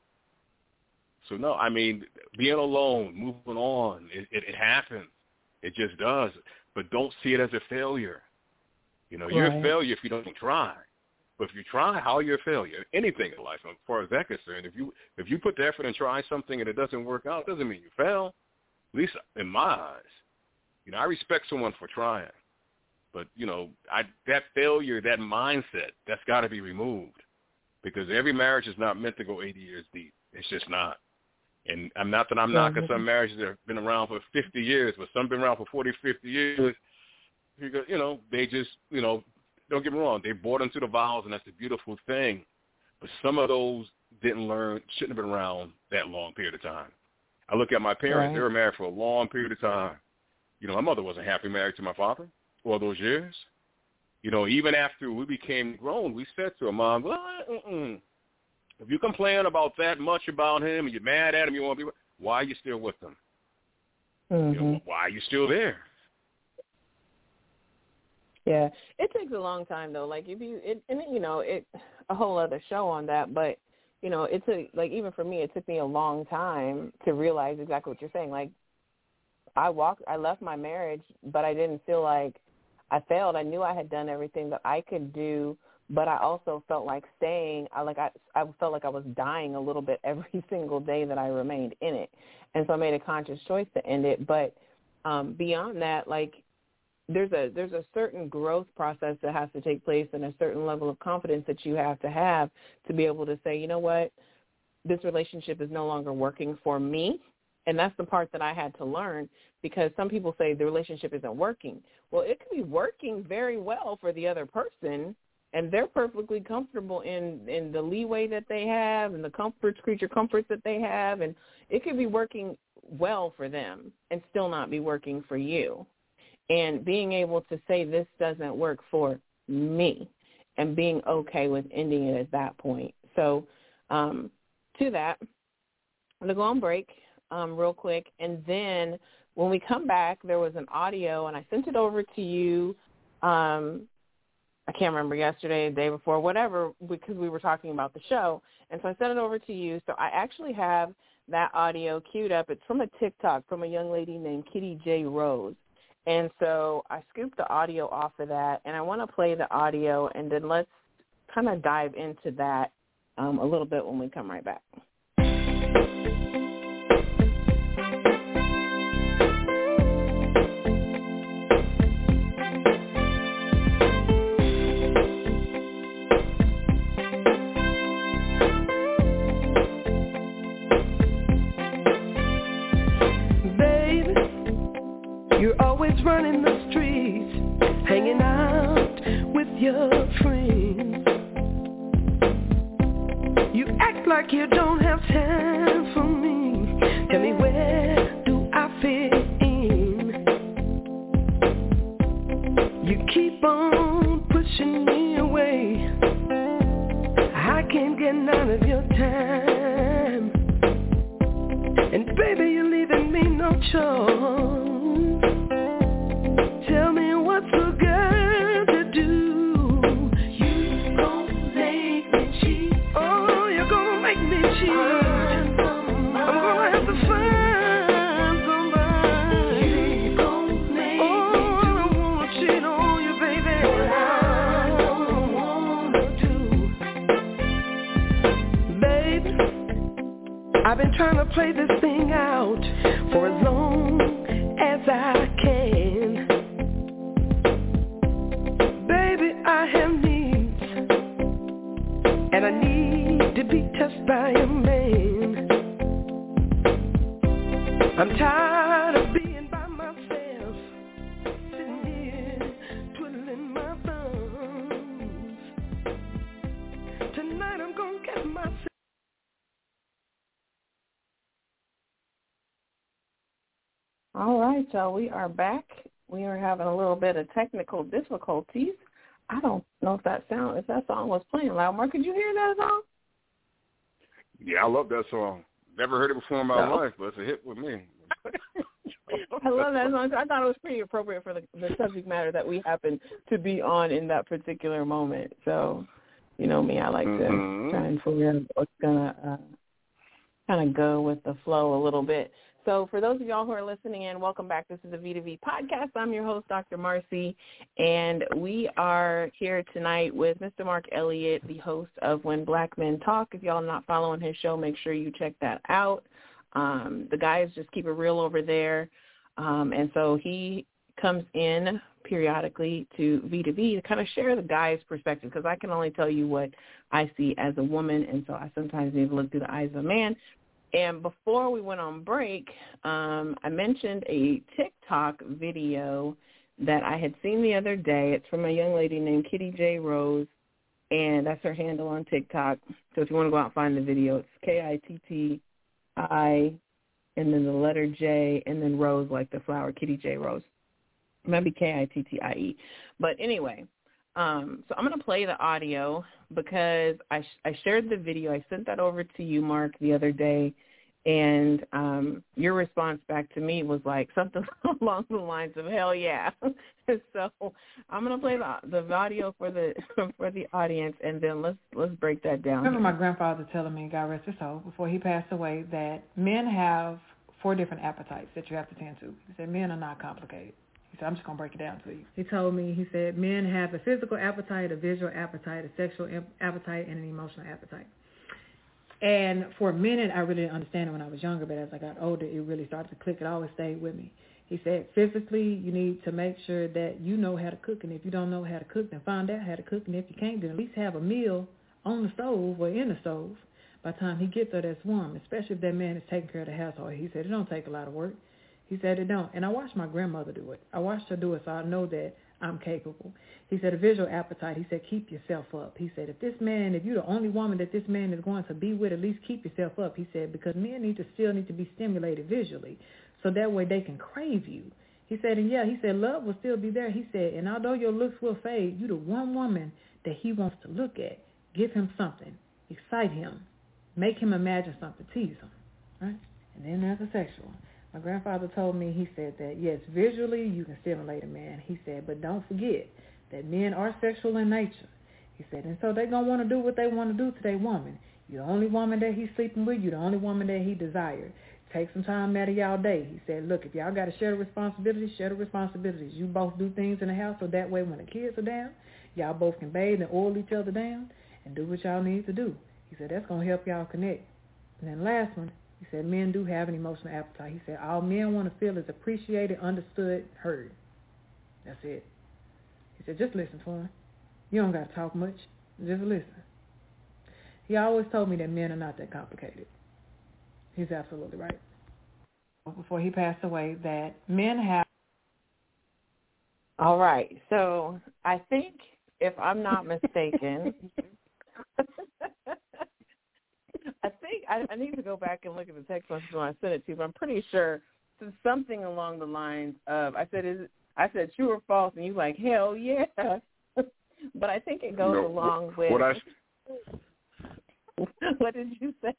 So, no, I mean, being alone, moving on, it, it, it happens. It just does. But don't see it as a failure. You know, right. you're a failure if you don't try. But if you try, how are you a failure? Anything in life, as far as that's concerned. If you if you put the effort and try something and it doesn't work out, it doesn't mean you fail, at least in my eyes. You know, I respect someone for trying. But, you know, I, that failure, that mindset, that's got to be removed. Because every marriage is not meant to go eighty years deep. It's just not. And I'm not that I'm knocking some marriages that have been around for fifty years, but some been around for forty, fifty years. Because, you know, they just, you know, don't get me wrong, they bought into the vows, and that's a beautiful thing. But some of those didn't learn, shouldn't have been around that long period of time. I look at my parents, right. they were married for a long period of time. You know, my mother wasn't happy married to my father all those years. You know, even after we became grown, we said to her, Mom, well, mm-mm. if you complain about that much about him and you're mad at him, you want to be, why are you still with him? Mm-hmm. You know, why are you still there? Yeah, it takes a long time though. Like if you, it, and you know, it a whole other show on that. But you know, it took like even for me, it took me a long time to realize exactly what you're saying. Like I walked, I left my marriage, but I didn't feel like I failed. I knew I had done everything that I could do, but I also felt like staying. I like I, I felt like I was dying a little bit every single day that I remained in it, and so I made a conscious choice to end it. But um, beyond that, like there's a there's a certain growth process that has to take place, and a certain level of confidence that you have to have to be able to say, you know what, this relationship is no longer working for me. And that's the part that I had to learn, because some people say the relationship isn't working. Well, it could be working very well for the other person, and they're perfectly comfortable in, in the leeway that they have and the comforts, creature comforts that they have, and it could be working well for them and still not be working for you. And being able to say this doesn't work for me and being okay with ending it at that point. So um, to that, I'm going to go on break. Um, real quick, and then when we come back, there was an audio, and I sent it over to you. Um, I can't remember yesterday, the day before, whatever, because we were talking about the show, and so I sent it over to you. So I actually have that audio queued up. It's from a TikTok from a young lady named Kitty J. Rose, and so I scooped the audio off of that, and I want to play the audio, and then let's kind of dive into that um, a little bit when we come right back. You're always running the streets, hanging out with your friends. You act like you don't have time for me. Tell me, where do I fit in? You keep on pushing me away. I can't get none of your time. And baby, you're leaving me no choice. Tell me what's a girl to do. You gon' make me cheat. Oh, you're gonna make me cheat. I'm gonna have to find somebody. You gon' make oh, me do. I don't wanna cheat on you, baby. But I don't wanna do. Baby, I've been trying to play this thing out for as long as I can. Baby, I have needs, and I need to be touched by a man. I'm tired of being by myself, sitting here twiddling my thumbs. Tonight I'm gonna get myself. All right, y'all, we are back. We are having a little bit of technical difficulties. I don't know if that sound, if that song was playing loud. Mark, could you hear that song? Yeah, I love that song. Never heard it before in my no. life, but it's a hit with me. I love that song. I thought it was pretty appropriate for the, the subject matter that we happen to be on in that particular moment. So, you know me, I like mm-hmm. to try and figure out what's going to uh, kind of go with the flow a little bit. So for those of y'all who are listening in, welcome back. This is the V to V podcast. I'm your host, Doctor Marcy, and we are here tonight with Mister Mark Elliott, the host of When Black Men Talk. If y'all are not following his show, make sure you check that out. Um, the guys just keep it real over there, um, and so he comes in periodically to V to V to kind of share the guy's perspective, because I can only tell you what I see as a woman, and so I sometimes need to look through the eyes of a man. And before we went on break, um, I mentioned a TikTok video that I had seen the other day. It's from a young lady named Kitty J. Rose, and that's her handle on TikTok. So if you want to go out and find the video, it's K I T T I, and then the letter J, and then Rose, like the flower, Kitty J. Rose. Maybe K I T T I E. But anyway, um, so I'm going to play the audio because I, sh- I shared the video. I sent that over to you, Mark, the other day, and um, your response back to me was like something along the lines of "hell yeah." So I'm going to play the, the audio for the for the audience, and then let's let's break that down. I remember my grandfather telling me, God rest his soul, before he passed away, that men have four different appetites that you have to tend to. He said men are not complicated. He said, I'm just going to break it down to you. He told me, he said, men have a physical appetite, a visual appetite, a sexual appetite, and an emotional appetite. And for a minute, I really didn't understand it when I was younger, but as I got older, it really started to click. It always stayed with me. He said, physically, you need to make sure that you know how to cook, and if you don't know how to cook, then find out how to cook, and if you can't, then at least have a meal on the stove or in the stove. By the time he gets there, that's warm, especially if that man is taking care of the household. He said, it don't take a lot of work. He said, it don't. And I watched my grandmother do it. I watched her do it, so I know that I'm capable. He said, a visual appetite. He said, keep yourself up. He said, if this man, if you're the only woman that this man is going to be with, at least keep yourself up. He said, because men need to still need to be stimulated visually, so that way they can crave you. He said, and yeah, he said, love will still be there. He said, and although your looks will fade, you're the one woman that he wants to look at. Give him something. Excite him. Make him imagine something. Tease him. Right? And then there's the sexual. My grandfather told me, he said that, yes, visually you can stimulate a man. He said, but don't forget that men are sexual in nature. He said, and so they're going to want to do what they want to do to their woman. You're the only woman that he's sleeping with. You're the only woman that he desired. Take some time out of y'all day. He said, look, if y'all got to share the responsibilities, share the responsibilities. You both do things in the house so that way when the kids are down, y'all both can bathe and oil each other down and do what y'all need to do. He said, that's going to help y'all connect. And then last one, he said, men do have an emotional appetite. He said, all men want to feel is appreciated, understood, heard. That's it. He said, just listen to him. You don't got to talk much. Just listen. He always told me that men are not that complicated. He's absolutely right. Before he passed away, that men have... All right. So I think, if I'm not mistaken... I think I, I need to go back and look at the text message when I sent it to you, but I'm pretty sure it's something along the lines of, I said, is it, I said true or false, and you're like, hell yeah. But I think it goes no, along what, with... What, I, what did you say?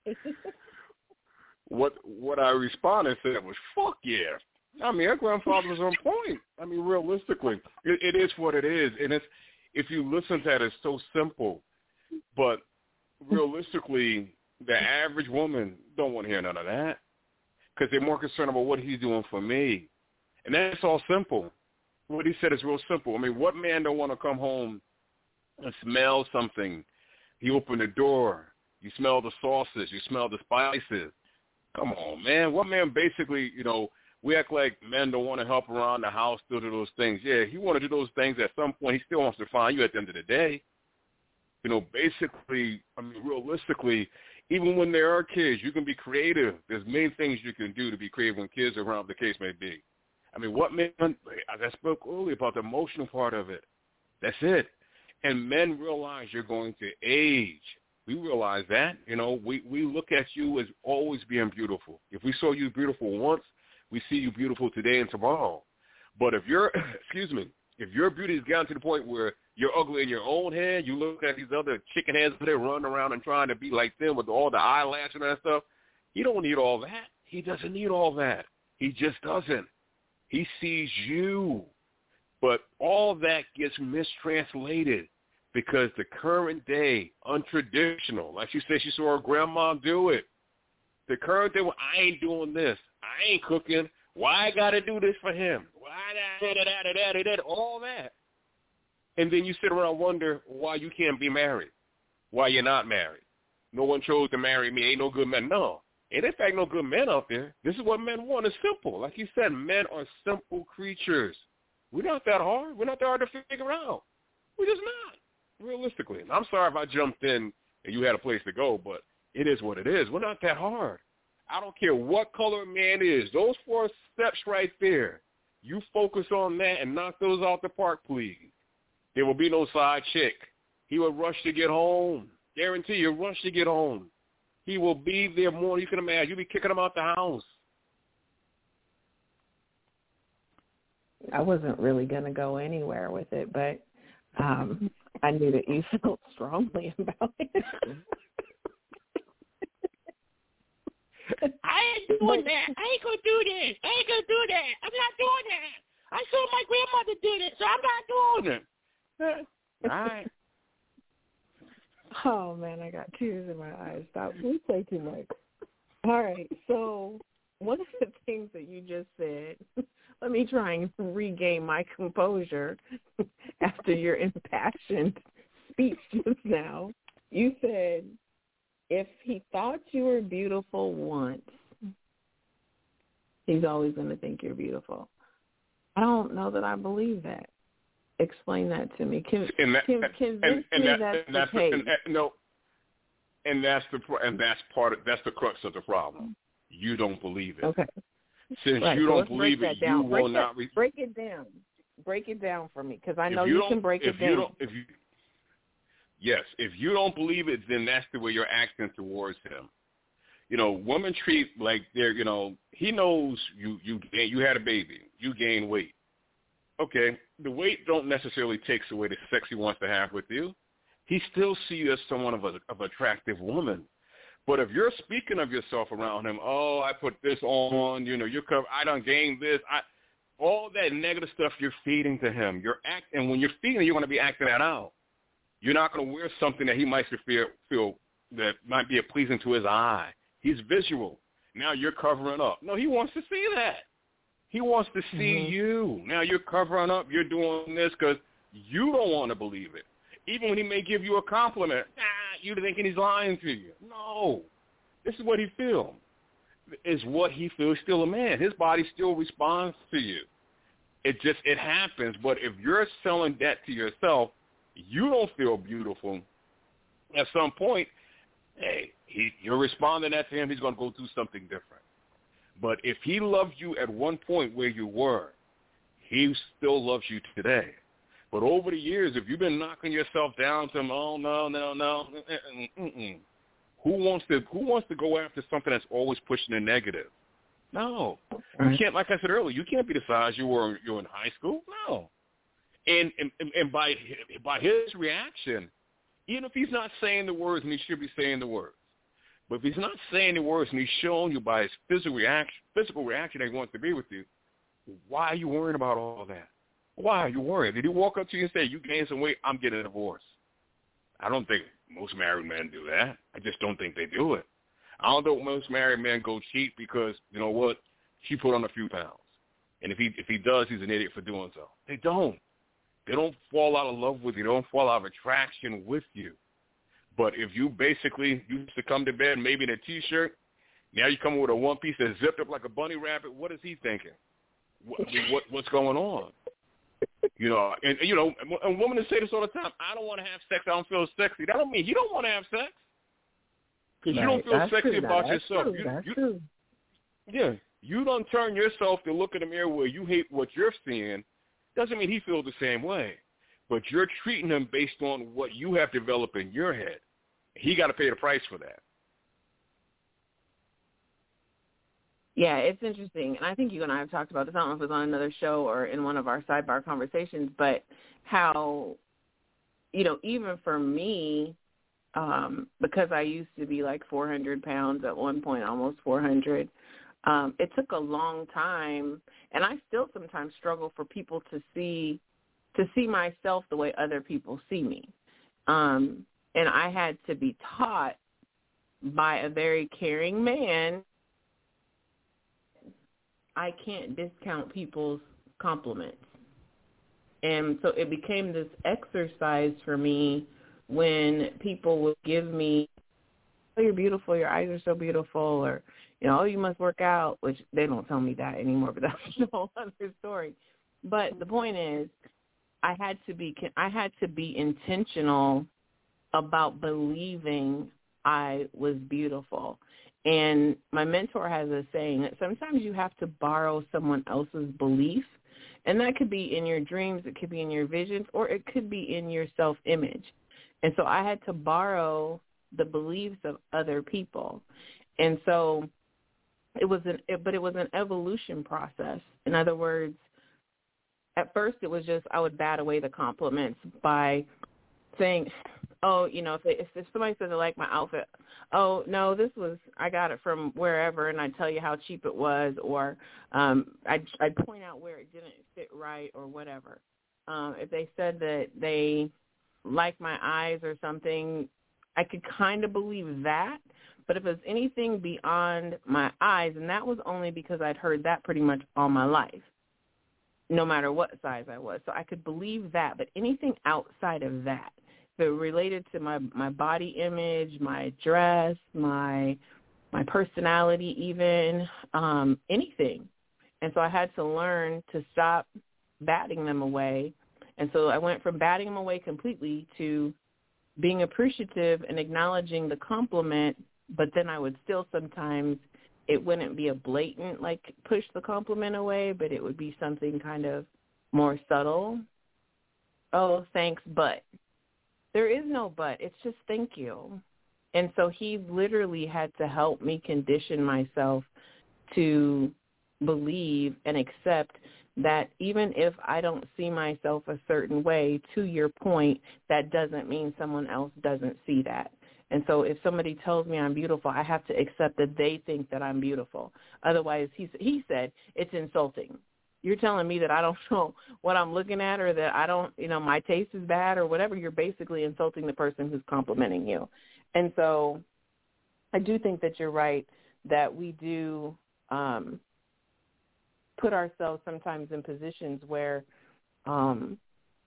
what what I responded said was, fuck yeah. I mean, our grandfather was on point. I mean, realistically, it, it is what it is. And it's, if you listen to that, it's so simple. But realistically, the average woman don't want to hear none of that because they're more concerned about what he's doing for me. And that's all simple. What he said is real simple. I mean, what man don't want to come home and smell something? You open the door. You smell the sauces. You smell the spices. Come on, man. What man basically, you know, we act like men don't want to help around the house, still do those things. Yeah, he want to do those things at some point. He still wants to find you at the end of the day. You know, basically, I mean, realistically, even when there are kids, you can be creative. There's many things you can do to be creative when kids are around, the case may be. I mean, what men, as I spoke earlier about the emotional part of it, that's it. And men realize you're going to age. We realize that. You know, we, we look at you as always being beautiful. If we saw you beautiful once, we see you beautiful today and tomorrow. But if you're, excuse me, if your beauty has gotten to the point where you're ugly in your own head, you look at these other chicken heads that are running around and trying to be like them with all the eyelashes and that stuff, he don't need all that. He doesn't need all that. He just doesn't. He sees you. But all that gets mistranslated because the current day, untraditional, like she said, she saw her grandma do it. The current day, well, I ain't doing this. I ain't cooking. Why I got to do this for him? Why that, that, that, that, that, that, all that. And then you sit around and wonder why you can't be married, why you're not married. No one chose to marry me. Ain't no good men. No. Ain't in fact no good men out there. This is what men want. It's simple. Like you said, men are simple creatures. We're not that hard. We're not that hard to figure out. We're just not, realistically. And I'm sorry if I jumped in and you had a place to go, but it is what it is. We're not that hard. I don't care what color a man is. Those four steps right there, you focus on that and knock those out the park, please. There will be no side chick. He will rush to get home. Guarantee you, rush to get home. He will be there more than you can imagine. You'll be kicking him out the house. I wasn't really going to go anywhere with it, but um, I knew that you felt strongly about it. I ain't doing that. I ain't going to do this. I ain't going to do that. I'm not doing that. I saw my grandmother did it, so I'm not doing it. All right. Oh, man, I got tears in my eyes. Stop. We play too much. All right. So one of the things that you just said, let me try and regain my composure after your impassioned speech just now. You said, if he thought you were beautiful once, he's always going to think you're beautiful. I don't know that I believe that. Explain that to me. Can, and that, can, convince and, and me that, that's and that's the case. And, and, no, and that's the and that's part of that's the crux of the problem. You don't believe it. Okay. Since right. you so don't believe it, you break will that, not. Re- break it down. Break it down for me, because I know you, you can break if it down. You don't, if you, yes, if you don't believe it, then that's the way you're acting towards him. You know, women treat like they're, you know, he knows you you you had a baby, you gain weight. Okay, the weight don't necessarily takes away the sex he wants to have with you. He still sees you as someone of a of attractive woman. But if you're speaking of yourself around him, oh, I put this on, you know, you're covered, I done gained this, I, all that negative stuff you're feeding to him. You're act, and when you're feeding, you're going to be acting that out. You're not going to wear something that he might feel feel that might be pleasing to his eye. He's visual. Now you're covering up. No, he wants to see that. He wants to see mm-hmm. you. Now you're covering up. You're doing this because you don't want to believe it. Even when he may give you a compliment, ah, you're thinking he's lying to you. No. This is what he feels. Is what he feels. He's still a man. His body still responds to you. It just, it happens. But if you're selling that to yourself, you don't feel beautiful. At some point, hey, he, you're responding that to him, he's going to go do something different. But if he loved you at one point where you were, he still loves you today. But over the years, if you've been knocking yourself down to him, oh, no, no, no, mm-mm. Who wants to who wants to go after something that's always pushing the negative? No. You can't, like I said earlier, you can't be the size you were you were in high school. No. And, and, and by, by his reaction, even if he's not saying the words, and he should be saying the words, but if he's not saying the words and he's showing you by his physical reaction, physical reaction that he wants to be with you, why are you worrying about all that? Why are you worried? Did he walk up to you and say, you gained some weight, I'm getting a divorce? I don't think most married men do that. I just don't think they do it. I don't think most married men go cheat because, you know what, she put on a few pounds. And if he if he does, he's an idiot for doing so. They don't. They don't fall out of love with you. They don't fall out of attraction with you. But if you basically used to come to bed maybe in a T-shirt, now you come with a one-piece that's zipped up like a bunny rabbit, what is he thinking? What, I mean, what what's going on? You know, and, you know, and women say this all the time, I don't want to have sex, I don't feel sexy. That don't mean you don't want to have sex. Because right. you don't feel That's sexy true. about That's yourself. True. You, That's you, true. Yeah. You don't turn yourself to look in the mirror where you hate what you're seeing. Doesn't mean he feels the same way. But you're treating him based on what you have developed in your head. He got to pay the price for that. Yeah, it's interesting. And I think you and I have talked about this. I don't know if it was on another show or in one of our sidebar conversations, but how, you know, even for me, um, because I used to be like four hundred pounds at one point, almost four hundred, um, it took a long time, and I still sometimes struggle for people to see to see myself the way other people see me. Um, and I had to be taught by a very caring man, I can't discount people's compliments. And so it became this exercise for me when people would give me, oh, you're beautiful, your eyes are so beautiful, or, you know, oh, you must work out, which they don't tell me that anymore, but that's a whole other story. But the point is, I had to be I had to be intentional about believing I was beautiful. And my mentor has a saying that sometimes you have to borrow someone else's belief, and that could be in your dreams, it could be in your visions, or it could be in your self-image. And so I had to borrow the beliefs of other people. And so it was an it, but it was an evolution process. In other words, at first it was just I would bat away the compliments by saying, oh, you know, if, they, if somebody says they like my outfit, oh, no, this was, I got it from wherever, and I'd tell you how cheap it was, or um, I'd, I'd point out where it didn't fit right or whatever. Um, if they said that they like my eyes or something, I could kind of believe that. But if it was anything beyond my eyes, and that was only because I'd heard that pretty much all my life, no matter what size I was. So I could believe that. But anything outside of that, if it related to my, my body image, my dress, my my personality even, um, anything. And so I had to learn to stop batting them away. And so I went from batting them away completely to being appreciative and acknowledging the compliment, but then I would still sometimes, it wouldn't be a blatant, like, push the compliment away, but it would be something kind of more subtle. Oh, thanks, but. There is no but. It's just thank you. And so he literally had to help me condition myself to believe and accept that even if I don't see myself a certain way, to your point, that doesn't mean someone else doesn't see that. And so if somebody tells me I'm beautiful, I have to accept that they think that I'm beautiful. Otherwise, he, he said, it's insulting. You're telling me that I don't know what I'm looking at, or that I don't, you know, my taste is bad or whatever. You're basically insulting the person who's complimenting you. And so I do think that you're right that we do um, put ourselves sometimes in positions where um,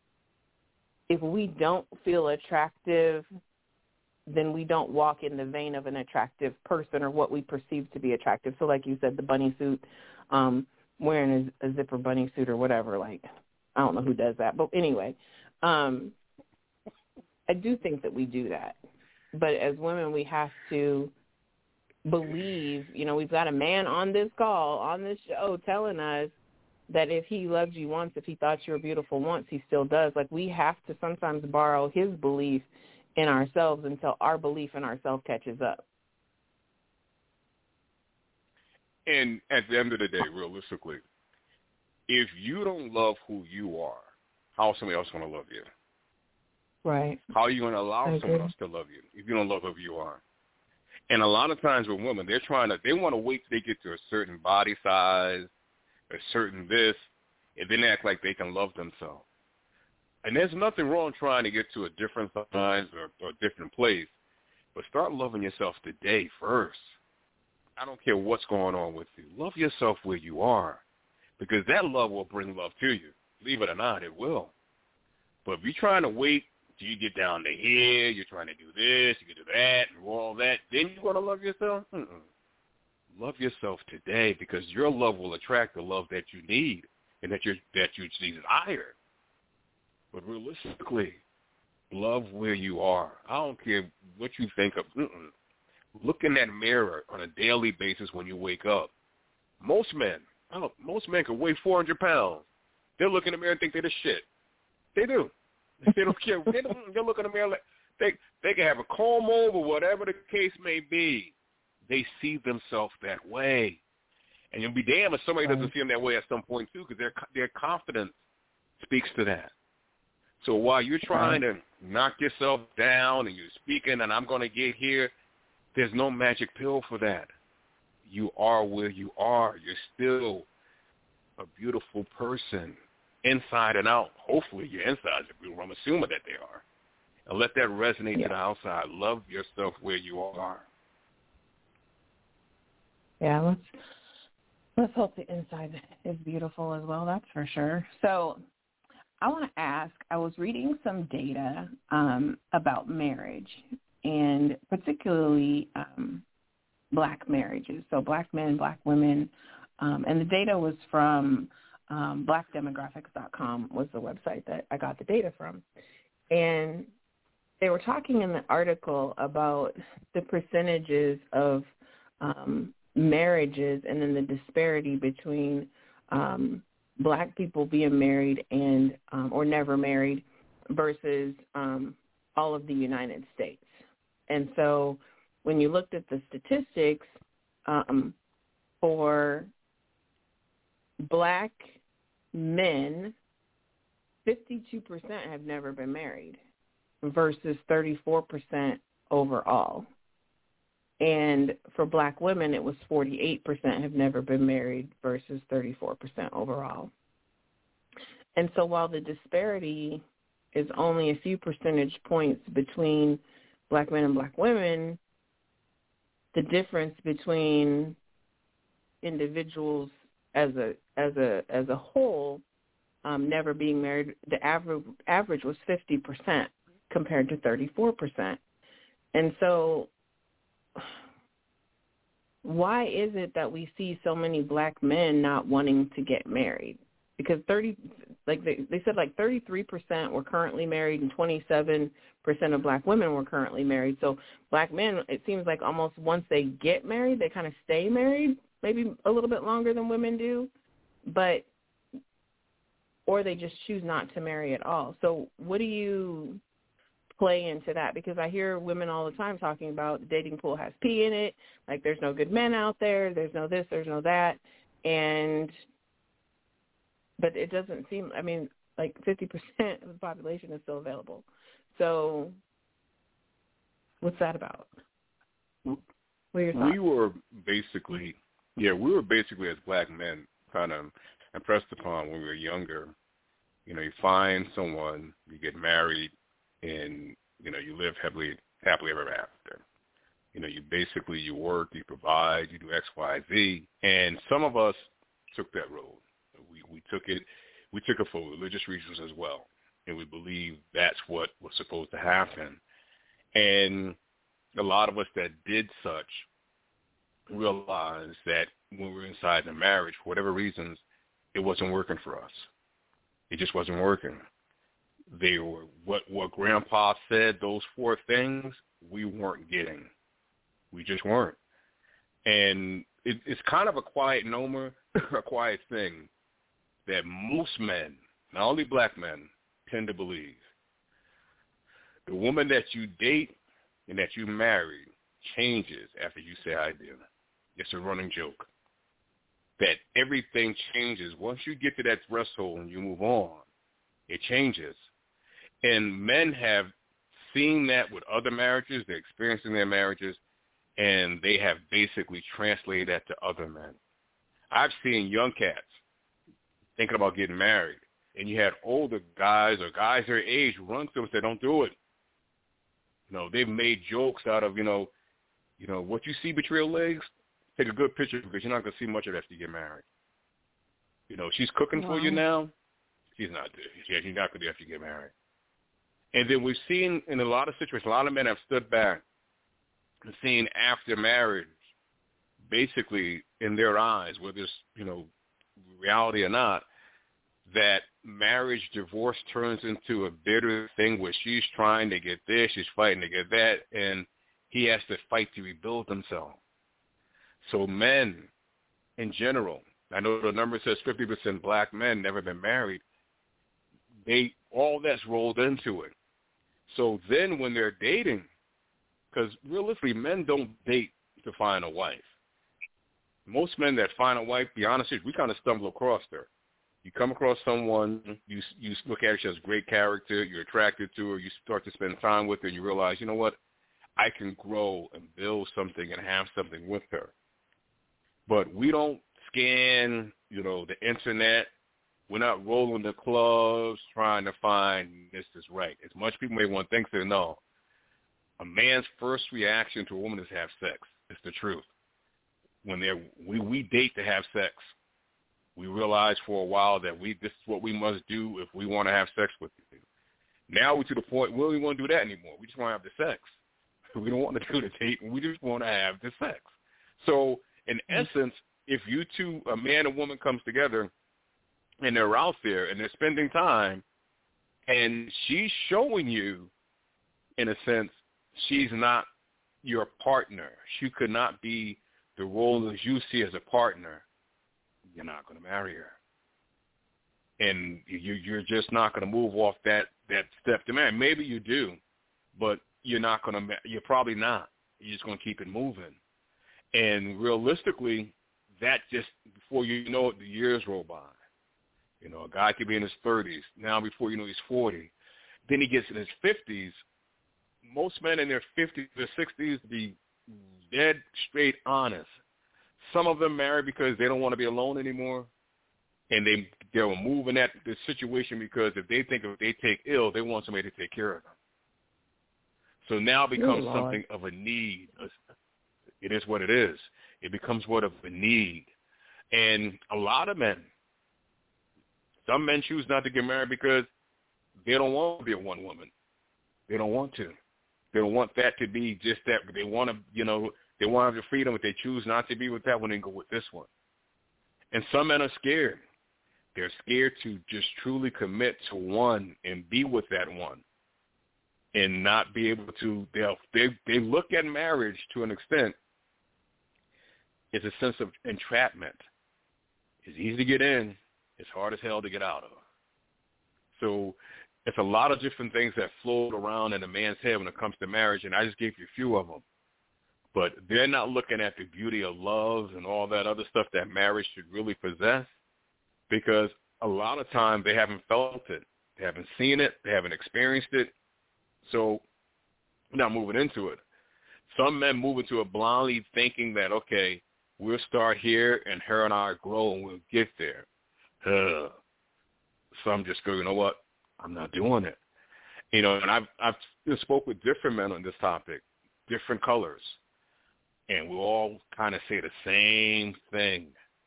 if we don't feel attractive, then we don't walk in the vein of an attractive person or what we perceive to be attractive. So like you said, the bunny suit, um, wearing a, a zipper bunny suit or whatever, like, I don't know who does that. But anyway, um, I do think that we do that. But as women, we have to believe, you know, we've got a man on this call, on this show, telling us that if he loved you once, if he thought you were beautiful once, he still does. Like, we have to sometimes borrow his belief in ourselves until our belief in ourselves catches up. And at the end of the day, realistically, if you don't love who you are, how is somebody else going to love you? Right. How are you going to allow I someone agree. else to love you if you don't love who you are? And a lot of times with women, they're trying to, they want to wait till they get to a certain body size, a certain this, and then act like they can love themselves. And there's nothing wrong trying to get to a different size or, or a different place, but start loving yourself today first. I don't care what's going on with you. Love yourself where you are, because that love will bring love to you. Believe it or not, it will. But if you're trying to wait till you get down to here, you're trying to do this, you can do that, and all that, then you're going to love yourself? Mm-mm. Love yourself today, because your love will attract the love that you need and that you that you desire. But realistically, love where you are. I don't care what you think of. Mm-mm. Look in that mirror on a daily basis when you wake up. Most men, I don't, most men can weigh four hundred pounds. They look in the mirror and think they're the shit. They do. They don't care. They don't, they look in the mirror like they they can have a comb over, whatever the case may be. They see themselves that way, and you'll be damned if somebody doesn't see them that way at some point too, because their their confidence speaks to that. So while you're trying to knock yourself down and you're speaking, and I'm going to get here, there's no magic pill for that. You are where you are. You're still a beautiful person, inside and out. Hopefully your insides are beautiful. I'm assuming that they are. And let that resonate yeah. to the outside. Love yourself where you are. Yeah, let's let's hope the inside is beautiful as well. That's for sure. So I want to ask, I was reading some data um, about marriage, and particularly um, black marriages. So black men, black women, um, and the data was from um, black demographics dot com was the website that I got the data from. And they were talking in the article about the percentages of um, marriages and then the disparity between um, black people being married and um, or never married versus um, all of the United States. And so when you looked at the statistics um, for black men, fifty-two percent have never been married versus thirty-four percent overall. And for black women, it was forty-eight percent have never been married versus thirty-four percent overall. And so while the disparity is only a few percentage points between black men and black women, the difference between individuals as a as a as a whole um, never being married, the average average was fifty percent compared to thirty-four percent. And so why is it that we see so many black men not wanting to get married? Because thirty, like they, they said, like thirty-three percent were currently married and twenty-seven percent of black women were currently married. So black men, it seems like almost once they get married, they kind of stay married, maybe a little bit longer than women do, but or they just choose not to marry at all. So what do you play into that? Because I hear women all the time talking about the dating pool has pee in it, like there's no good men out there, there's no this, there's no that, and but it doesn't seem, I mean, like fifty percent of the population is still available. So what's that about? What are your thoughts? We were basically, yeah, we were basically as black men kind of impressed upon when we were younger. You know, you find someone, you get married, and, you know, you live happily, happily ever after. You know, you basically, you work, you provide, you do X, Y, Z. And some of us took that road. We, we took it, we took it for religious reasons as well. And we believe that's what was supposed to happen. And a lot of us that did such realized that when we were inside the marriage, for whatever reasons, it wasn't working for us. It just wasn't working. They were, what, what Grandpa said, those four things, we weren't getting. We just weren't. And it, it's kind of a quiet nomer, a quiet thing that most men, not only black men, tend to believe. The woman that you date and that you marry changes after you say I do. It's a running joke. That everything changes. Once you get to that threshold and you move on, it changes. And men have seen that with other marriages. They're experiencing their marriages, and they have basically translated that to other men. I've seen young cats thinking about getting married, and you had older guys or guys their age run to them and say, don't do it. You know, they've made jokes out of, you know, you know, what you see between your legs, take a good picture because you're not going to see much of that after you get married. You know, she's cooking wow. for you now. She's not yeah, she's not going to do after you get married. And then we've seen in a lot of situations, a lot of men have stood back and seen after marriage, basically in their eyes, whether it's, you know, reality or not, that marriage divorce turns into a bitter thing where she's trying to get this, she's fighting to get that, and he has to fight to rebuild himself. So men, in general, I know the number says fifty percent black men never been married. They all that's rolled into it. So then when they're dating, because realistically, men don't date to find a wife. Most men that find a wife, be honest with you, we kind of stumble across her. You come across someone, you you look at her, she has great character, you're attracted to her, you start to spend time with her, and you realize, you know what, I can grow and build something and have something with her. But we don't scan, you know, the internet. We're not rolling the clubs trying to find this is right. As much people may want to think that, no. A man's first reaction to a woman is to have sex. It's the truth. When they're, we, we date to have sex. We realize for a while that we this is what we must do if we want to have sex with you. Now we're to the point where we don't want to do that anymore. We just want to have the sex. We don't want to do the date. We just want to have the sex. So in essence, if you two, a man and woman comes together and they're out there and they're spending time and she's showing you, in a sense, she's not your partner. She could not be the role as you see as a partner. You're not going to marry her. And you, you're just not going to move off that, that step to marry. Maybe you do, but you're not going to, you're probably not. You're just going to keep it moving. And realistically, that just, before you know it, the years roll by. You know, a guy could be in his thirties. Now before you know he's forty. Then he gets in his fifties. Most men in their fifties or sixties be dead straight honest. Some of them marry because they don't want to be alone anymore, and they they'll move in that the situation because if they think if they take ill, they want somebody to take care of them. So now it becomes Ooh, something of a need. It is what it is. It becomes what of a need. And a lot of men, some men choose not to get married because they don't want to be a one woman. They don't want to. They don't want that to be just that. They want to, you know, they want to have the freedom, but they choose not to be with that one and go with this one. And some men are scared. They're scared to just truly commit to one and be with that one and not be able to, they'll, they they look at marriage to an extent, it's a sense of entrapment. It's easy to get in. It's hard as hell to get out of. So it's a lot of different things that float around in a man's head when it comes to marriage, and I just gave you a few of them. But they're not looking at the beauty of love and all that other stuff that marriage should really possess, because a lot of times they haven't felt it. They haven't seen it. They haven't experienced it. So they're not moving into it. Some men move into it blindly thinking that, okay, we'll start here and her and I grow and we'll get there. Uh, some just go, you know what? I'm not doing it. You know, and I've, I've spoke with different men on this topic, different colors. And we all kind of say the same thing.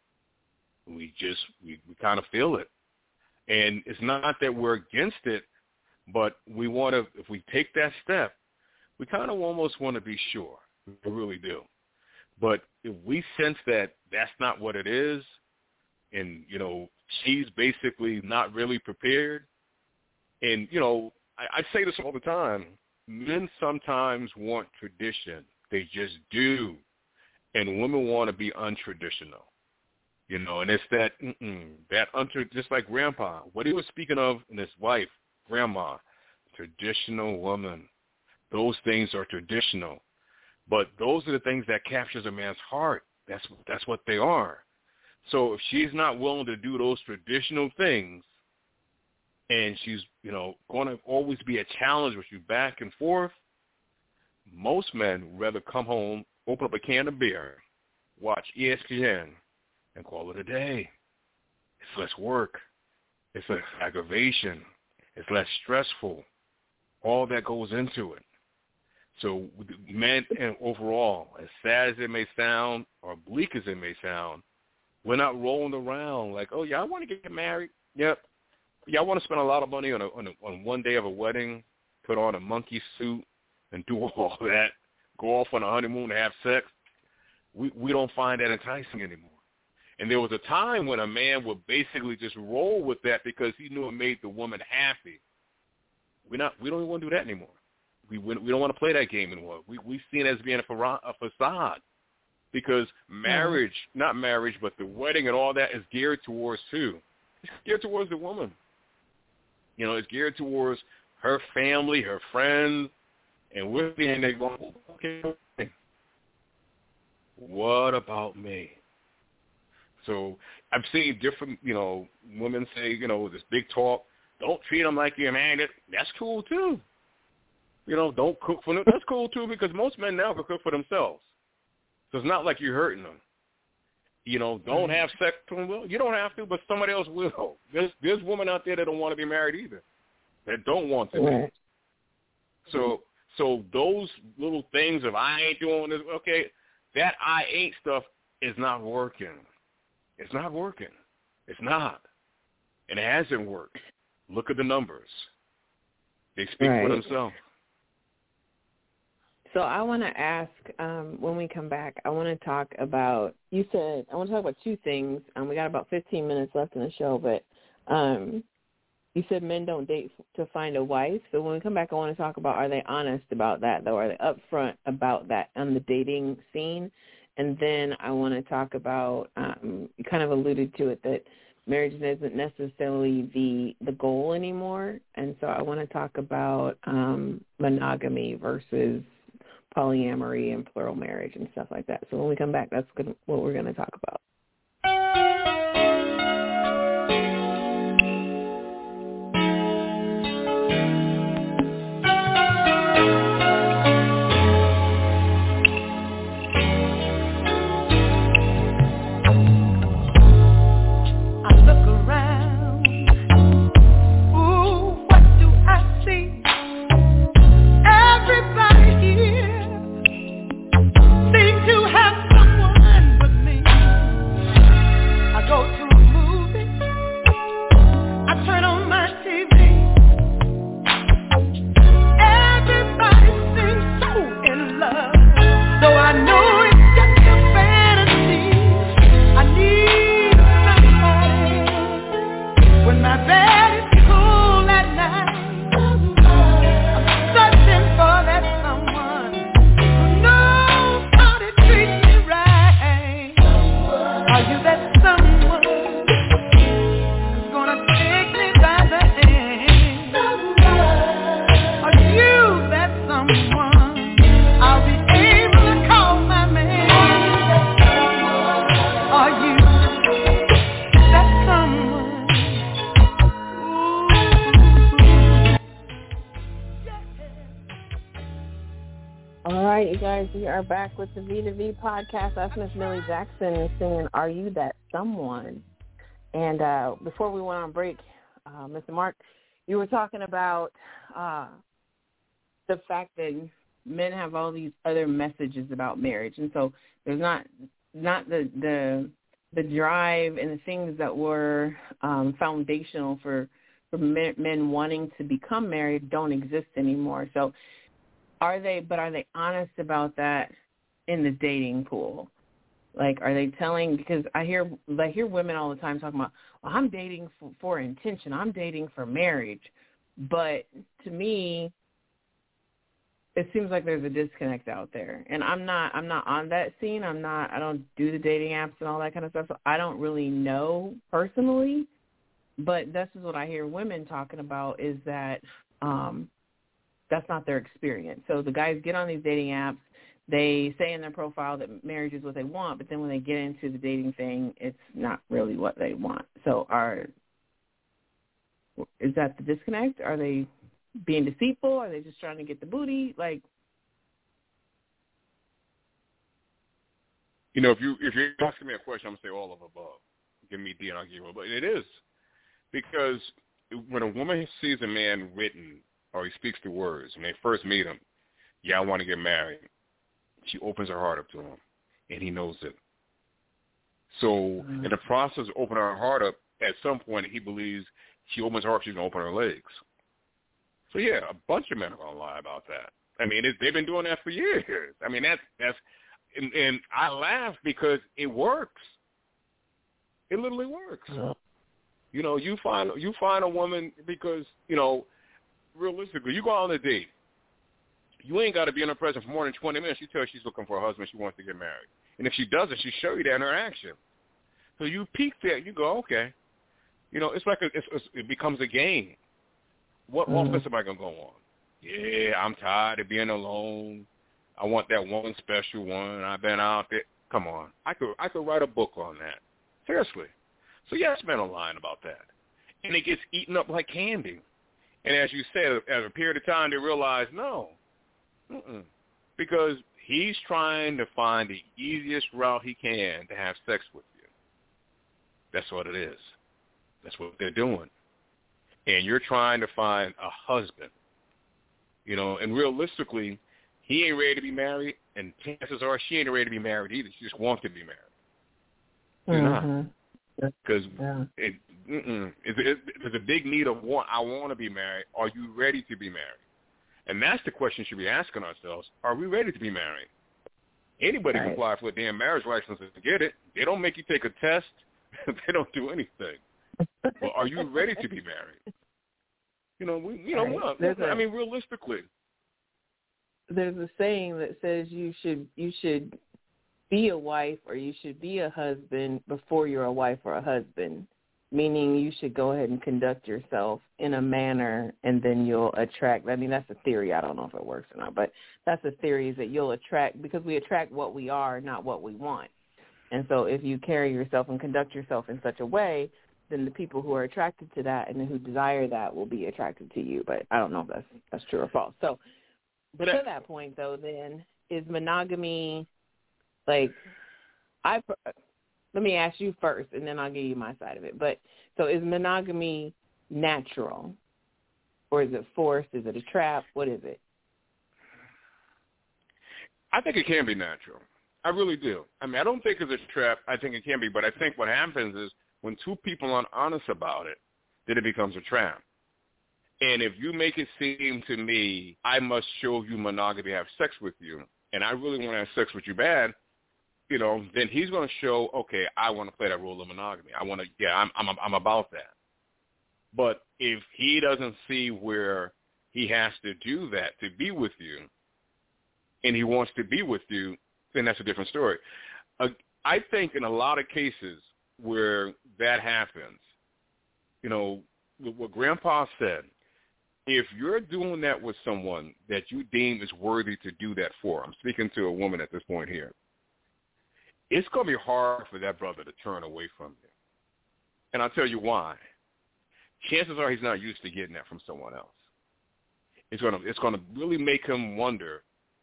We just, we, we kind of feel it. And it's not that we're against it, but we want to, if we take that step, we kind of almost want to be sure. We really do. But if we sense that that's not what it is, and, you know, she's basically not really prepared, and, you know, I, I say this all the time, men sometimes want tradition. They just do. And women want to be untraditional, you know, and it's that, mm-mm, that untra- just like Grandpa, what he was speaking of in his wife, Grandma, traditional woman. Those things are traditional. But those are the things that captures a man's heart. That's, that's what they are. So if she's not willing to do those traditional things, and she's, you know, going to always be a challenge with you back and forth, most men would rather come home, open up a can of beer, watch E S P N, and call it a day. It's less work. It's less aggravation. It's less stressful. All that goes into it. So men, and overall, as sad as it may sound, or bleak as it may sound, we're not rolling around like, oh, yeah, I want to get married. Yep. Yeah, I want to spend a lot of money on a, on, a, on one day of a wedding, put on a monkey suit, and do all that, go off on a honeymoon and have sex. We we don't find that enticing anymore. And there was a time when a man would basically just roll with that because he knew it made the woman happy. We not we don't even want to do that anymore. We we don't want to play that game anymore. We we see it as being a, fa- a facade, because marriage, mm-hmm. not marriage, but the wedding and all that is geared towards who? It's geared towards the woman. You know, it's geared towards her family, her friends, and we're being there going, okay, what about me? So I've seen different, you know, women say, you know, this big talk, don't treat them like you're married. That's cool, too. You know, don't cook for them. That's cool, too, because most men now can cook for themselves. So it's not like you're hurting them. You know, don't have sex with them. Well, you don't have to, but somebody else will. There's, there's women out there that don't want to be married either, that don't want to be. So, so those little things of I ain't doing this, okay, that I ain't stuff is not working. It's not working. It's not. And it hasn't worked. Look at the numbers. They speak right. for themselves. So I want to ask, um, when we come back, I want to talk about, you said, I want to talk about two things. Um, we got about fifteen minutes left in the show, but um, you said men don't date to find a wife. So when we come back, I want to talk about, are they honest about that, though? Are they upfront about that on the dating scene? And then I want to talk about, um, you kind of alluded to it, that marriage isn't necessarily the, the goal anymore. And so I want to talk about um, monogamy versus polyamory and plural marriage and stuff like that. So when we come back, that's good, what we're going to talk about. I look around, ooh, what do I see? Everybody right, you guys, we are back with the V to V podcast. That's Miss Millie Jackson singing "Are You That Someone?" And uh, before we went on break, uh, Mister Mark, you were talking about uh, the fact that men have all these other messages about marriage, and so there's not not the the the drive and the things that were um, foundational for for men, men wanting to become married don't exist anymore. So are they? But are they honest about that in the dating pool? Like, are they telling? Because I hear I hear women all the time talking about, well, I'm dating for, for intention. I'm dating for marriage. But to me, it seems like there's a disconnect out there, and I'm not. I'm not on that scene. I'm not. I don't do the dating apps and all that kind of stuff. So I don't really know personally, but this is what I hear women talking about: is that um, that's not their experience. So the guys get on these dating apps. They say in their profile that marriage is what they want, but then when they get into the dating thing, it's not really what they want. So are is that the disconnect? Are they being deceitful? Are they just trying to get the booty? Like, you know, if you if you're asking me a question, I'm gonna say all of the above. Give me D and I'll give you, but it is because when a woman sees a man written or he speaks the words when they first meet him, yeah, I want to get married. She opens her heart up to him, and he knows it. So mm-hmm. in the process of opening her heart up, at some point he believes she opens her heart, she's gonna open her legs. So yeah, a bunch of men are gonna lie about that. I mean, it, they've been doing that for years. I mean, that's that's, and, and I laugh because it works. It literally works. Yeah. You know, you find you find a woman because you know, realistically, you go on a date. You ain't got to be in her presence for more than twenty minutes. She tells she's looking for a husband. She wants to get married. And if she doesn't, she show you that in her action. So you peek there. You go, okay. You know, it's like a, it's, it's, it becomes a game. What mm-hmm. offense am I going to go on? Yeah, I'm tired of being alone. I want that one special one. I've been out there. Come on. I could I could write a book on that. Seriously. So, yes, men are lying about that. And it gets eaten up like candy. And as you said, at a period of time, they realize, no. Mm-mm. Because he's trying to find the easiest route he can to have sex with you. That's what it is. That's what they're doing. And you're trying to find a husband. You know, and realistically, he ain't ready to be married, and chances are she ain't ready to be married either. She just wants to be married. You're mm-hmm. not. Because yeah. it, it, it, there's a big need of, want, I want to be married. Are you ready to be married? And that's the question we should be asking ourselves. Are we ready to be married? Anybody right. can apply for a damn marriage license and get it. They don't make you take a test. They don't do anything. Well, are you ready to be married? You know, we, you know, right. well, I mean, realistically. There's a saying that says you should you should be a wife or you should be a husband before you're a wife or a husband. Meaning you should go ahead and conduct yourself in a manner and then you'll attract, I mean, that's a theory. I don't know if it works or not, but that's a theory is that you'll attract, because we attract what we are, not what we want. And so if you carry yourself and conduct yourself in such a way, then the people who are attracted to that and who desire that will be attracted to you. But I don't know if that's, that's true or false. So but to that point, though, then, is monogamy, like, I let me ask you first, and then I'll give you my side of it. But so is monogamy natural, or is it forced? Is it a trap? What is it? I think it can be natural. I really do. I mean, I don't think it's a trap. I think it can be. But I think what happens is when two people aren't honest about it, then it becomes a trap. And if you make it seem to me, I must show you monogamy, have sex with you, and I really want to have sex with you bad, you know, then he's going to show, okay, I want to play that role of monogamy. I want to, yeah, I'm, I'm, I'm about that. But if he doesn't see where he has to do that to be with you, and he wants to be with you, then that's a different story. Uh, I think in a lot of cases where that happens, you know, what Grandpa said, if you're doing that with someone that you deem is worthy to do that for, I'm speaking to a woman at this point here, it's going to be hard for that brother to turn away from you. And I'll tell you why. Chances are he's not used to getting that from someone else. It's going to it's going to really make him wonder,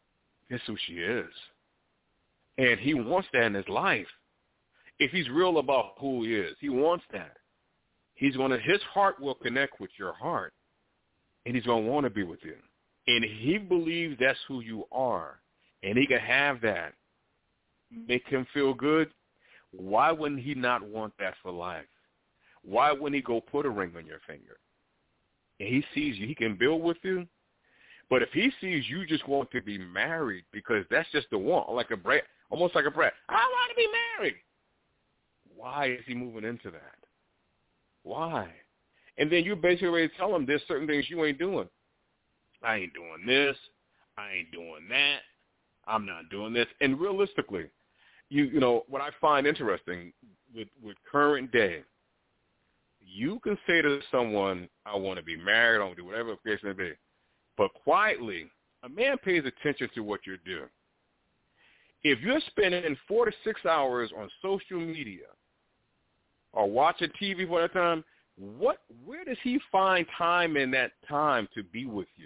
It's who she is. And he wants that in his life. If he's real about who he is, he wants that. He's going to, his heart will connect with your heart, and he's going to want to be with you. And he believes that's who you are, and he can have that, make him feel good. Why wouldn't he not want that for life? Why wouldn't he go put a ring on your finger? And he sees you, he can build with you. But if he sees you just want to be married because that's just the want, like a brat, almost like a brat, I want to be married. Why is he moving into that? Why? And then you basically ready to tell him there's certain things you ain't doing. I ain't doing this. I ain't doing that. I'm not doing this. And realistically, you you know, what I find interesting with, with current day, you can say to someone, I want to be married, I want to do whatever the case may be. But quietly, a man pays attention to what you're doing. If you're spending four to six hours on social media or watching T V for that time, what, where does he find time in that time to be with you?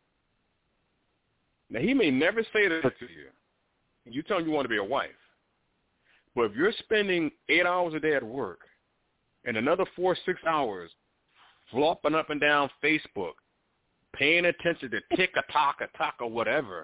Now, he may never say that to you. You tell him you want to be a wife. But if you're spending eight hours a day at work and another four, six hours flopping up and down Facebook, paying attention to tick-a-tock, a talk or whatever,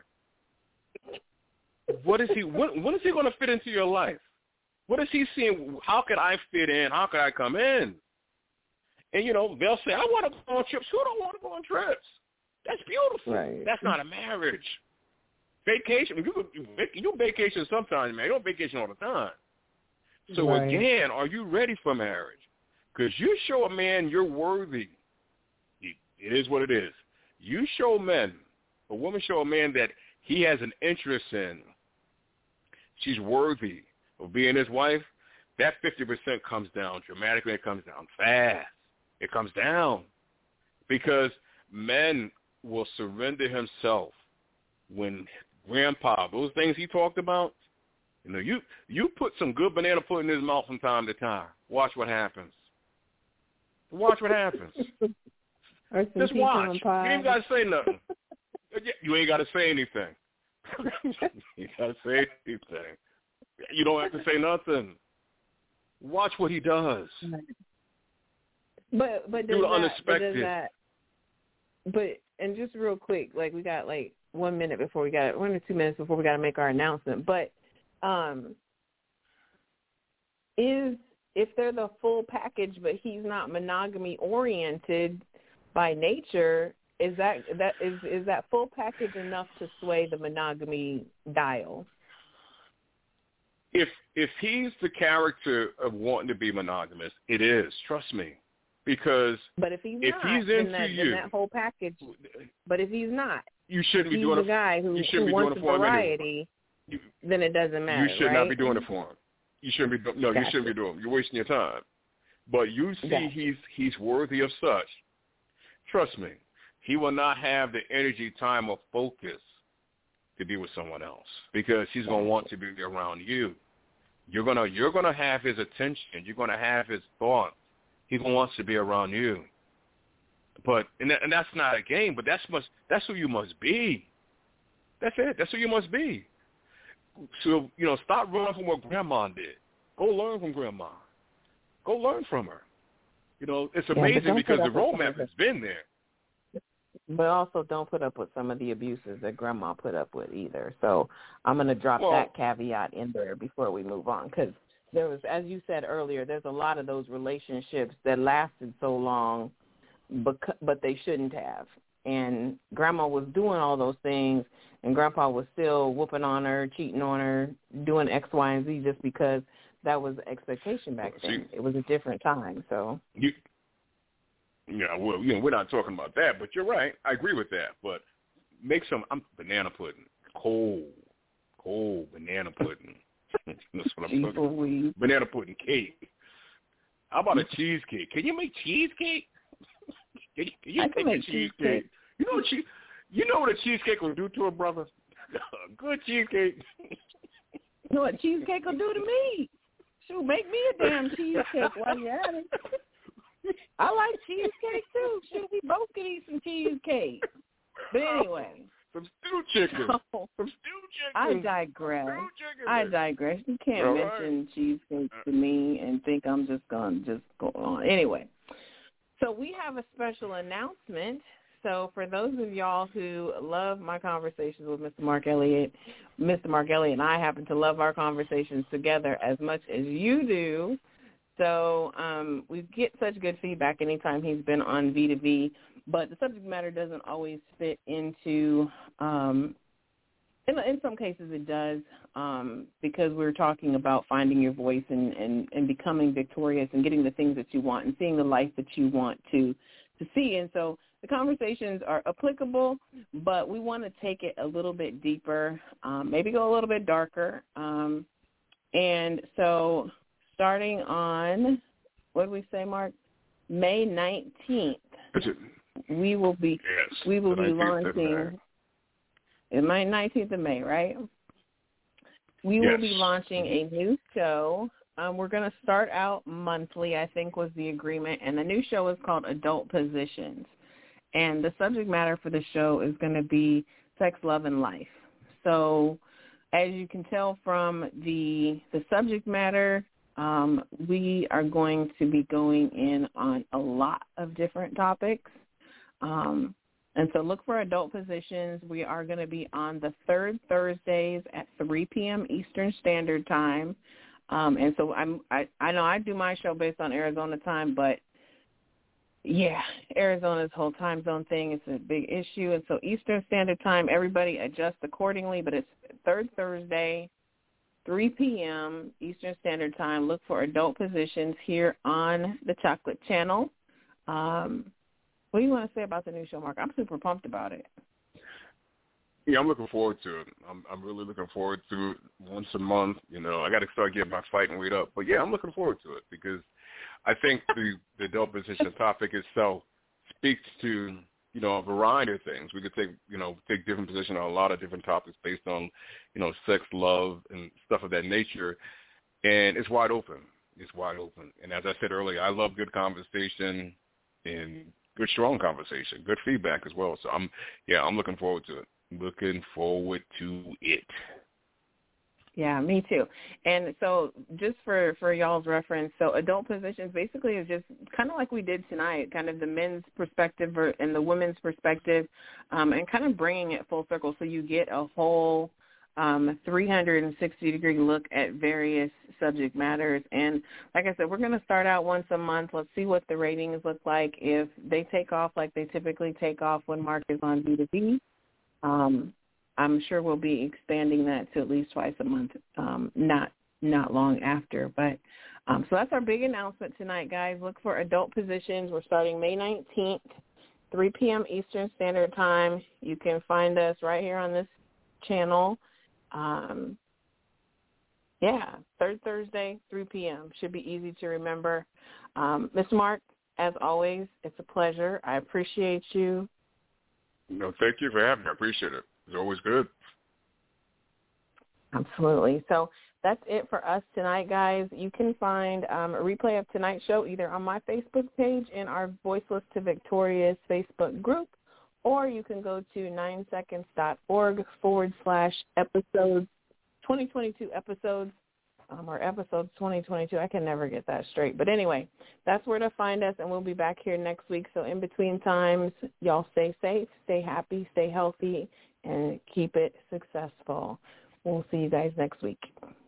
what is he, when, when is he going to fit into your life? What is he seeing? How could I fit in? How could I come in? And, you know, they'll say, I want to go on trips. Who don't want to go on trips? That's beautiful. Right. That's not a marriage. Vacation, you, you vacation sometimes, man. You don't vacation all the time. So, right. again, are you ready for marriage? Because you show a man you're worthy. It is what it is. You show men, a woman show a man that he has an interest in, she's worthy of being his wife, that fifty percent comes down dramatically. It comes down fast. It comes down because men will surrender himself when grandpa, those things he talked about, you know, you, you put some good banana pudding in his mouth from time to time. Watch what happens. Watch what happens. Just watch. You ain't got to say nothing. You ain't got to say anything. You ain't got to say anything. You don't have to say nothing. Watch what he does. But but does Do the that, unexpected. But, does that, but and just real quick, like we got like one minute before we got one or two minutes before we got to make our announcement. But um, is if they're the full package, but he's not monogamy oriented by nature, is that that is is that full package enough to sway the monogamy dial? If if he's the character of wanting to be monogamous, it is. Trust me, because but if he's if not, he's then into that, you, then that whole package. But if he's not, you shouldn't be he's doing the it. guy who, you shouldn't who be wants doing it for variety. him anyway. You, then it doesn't matter. You should right? not be doing it for him. You shouldn't be. No, gotcha. you shouldn't be doing it. You're wasting your time. But you see, gotcha. he's he's worthy of such. Trust me, he will not have the energy, time, or focus to be with someone else because he's going to want to be around you. You're gonna you're gonna have his attention. You're gonna have his thoughts. He wants to be around you. But and, that, and that's not a game. But that's must that's who you must be. That's it. That's who you must be. So you know, stop running from what Grandma did. Go learn from Grandma. Go learn from her. You know, it's amazing yeah, because the romance has been there. But also don't put up with some of the abuses that Grandma put up with either. So I'm going to drop well, that caveat in there before we move on because there was, as you said earlier, there's a lot of those relationships that lasted so long, but, but they shouldn't have. And Grandma was doing all those things, and Grandpa was still whooping on her, cheating on her, doing X, Y, and Z just because that was the expectation back then. See, it was a different time. So you, yeah, well, you know, we're not talking about that, but you're right. I agree with that. But make some I'm, banana pudding, cold, cold banana pudding. That's what I'm talking about. Banana pudding cake. How about a cheesecake? Can you make cheesecake? Can you, can you I can make, make cheesecake? cheesecake. You know what che- You know what a cheesecake will do to a brother? A good cheesecake. You know what cheesecake will do to me? Shoot, make me a damn cheesecake while you're at it. I like cheesecake too. Shoot, we both can eat some cheesecake. But anyway. Some stew chicken. Oh, Some stew I chicken. digress. Stew chicken. I digress. You can't All mention right. cheesecake to me and think I'm just going to just go on. Anyway, so we have a special announcement. So for those of y'all who love my conversations with Mister Mark Elliott, Mister Mark Elliott and I happen to love our conversations together as much as you do. So um, we get such good feedback anytime he's been on V to V, but the subject matter doesn't always fit into, um, in, in some cases it does, um, because we're talking about finding your voice and, and, and becoming victorious and getting the things that you want and seeing the life that you want to, to see. And so the conversations are applicable, but we want to take it a little bit deeper, um, maybe go a little bit darker. Um, and so starting on, what did we say, Mark? May nineteenth, we will be yes, we will be nineteenth launching. It May nineteenth of May, right? We yes. will be launching a new show. Um, we're going to start out monthly, I think was the agreement, and the new show is called Adult Positions. And the subject matter for the show is going to be sex, love, and life. So as you can tell from the the subject matter, um, we are going to be going in on a lot of different topics. Um, and so look for Adult Positions. We are going to be on the third Thursdays at three p.m. Eastern Standard Time. Um, and so I'm, I, I know I do my show based on Arizona time, but yeah, Arizona's whole time zone thing is a big issue. And so Eastern Standard Time, everybody adjusts accordingly, but it's third Thursday, three p.m. Eastern Standard Time. Look for Adult Positions here on the Chocolate Channel. Um, what do you want to say about the new show, Mark? I'm super pumped about it. Yeah, I'm looking forward to it. I'm I'm really looking forward to it once a month. You know, I got to start getting my fighting weight up. But, yeah, I'm looking forward to it because I think the, the adult position topic itself speaks to, you know, a variety of things. We could take, you know, take different positions on a lot of different topics based on, you know, sex, love, and stuff of that nature. And it's wide open. It's wide open. And as I said earlier, I love good conversation and good, strong conversation, good feedback as well. So, I'm, yeah, I'm looking forward to it. Looking forward to it. Yeah, me too. And so just for, for y'all's reference, so Adult Positions basically is just kind of like we did tonight, kind of the men's perspective and the women's perspective, um, and kind of bringing it full circle so you get a whole um, three hundred sixty degree look at various subject matters. And like I said, we're going to start out once a month. Let's see what the ratings look like. If they take off like they typically take off when Mark is on V to V, um, I'm sure we'll be expanding that to at least twice a month, um, not not long after. But um, so that's our big announcement tonight, guys. Look for Adult Positions. We're starting May nineteenth, three p.m. Eastern Standard Time. You can find us right here on this channel. Um, yeah, third Thursday, three p.m. Should be easy to remember. Um, Mister Mark, as always, it's a pleasure. I appreciate you. No, thank you for having me. I appreciate it. It's always good. Absolutely. So that's it for us tonight, guys. You can find um, a replay of tonight's show either on my Facebook page in our Voiceless to Victorious Facebook group, or you can go to nine seconds.org forward slash episodes, twenty twenty-two episodes, um, or episodes twenty twenty-two. I can never get that straight. But anyway, that's where to find us, and we'll be back here next week. So in between times, y'all stay safe, stay happy, stay healthy, and keep it successful. We'll see you guys next week.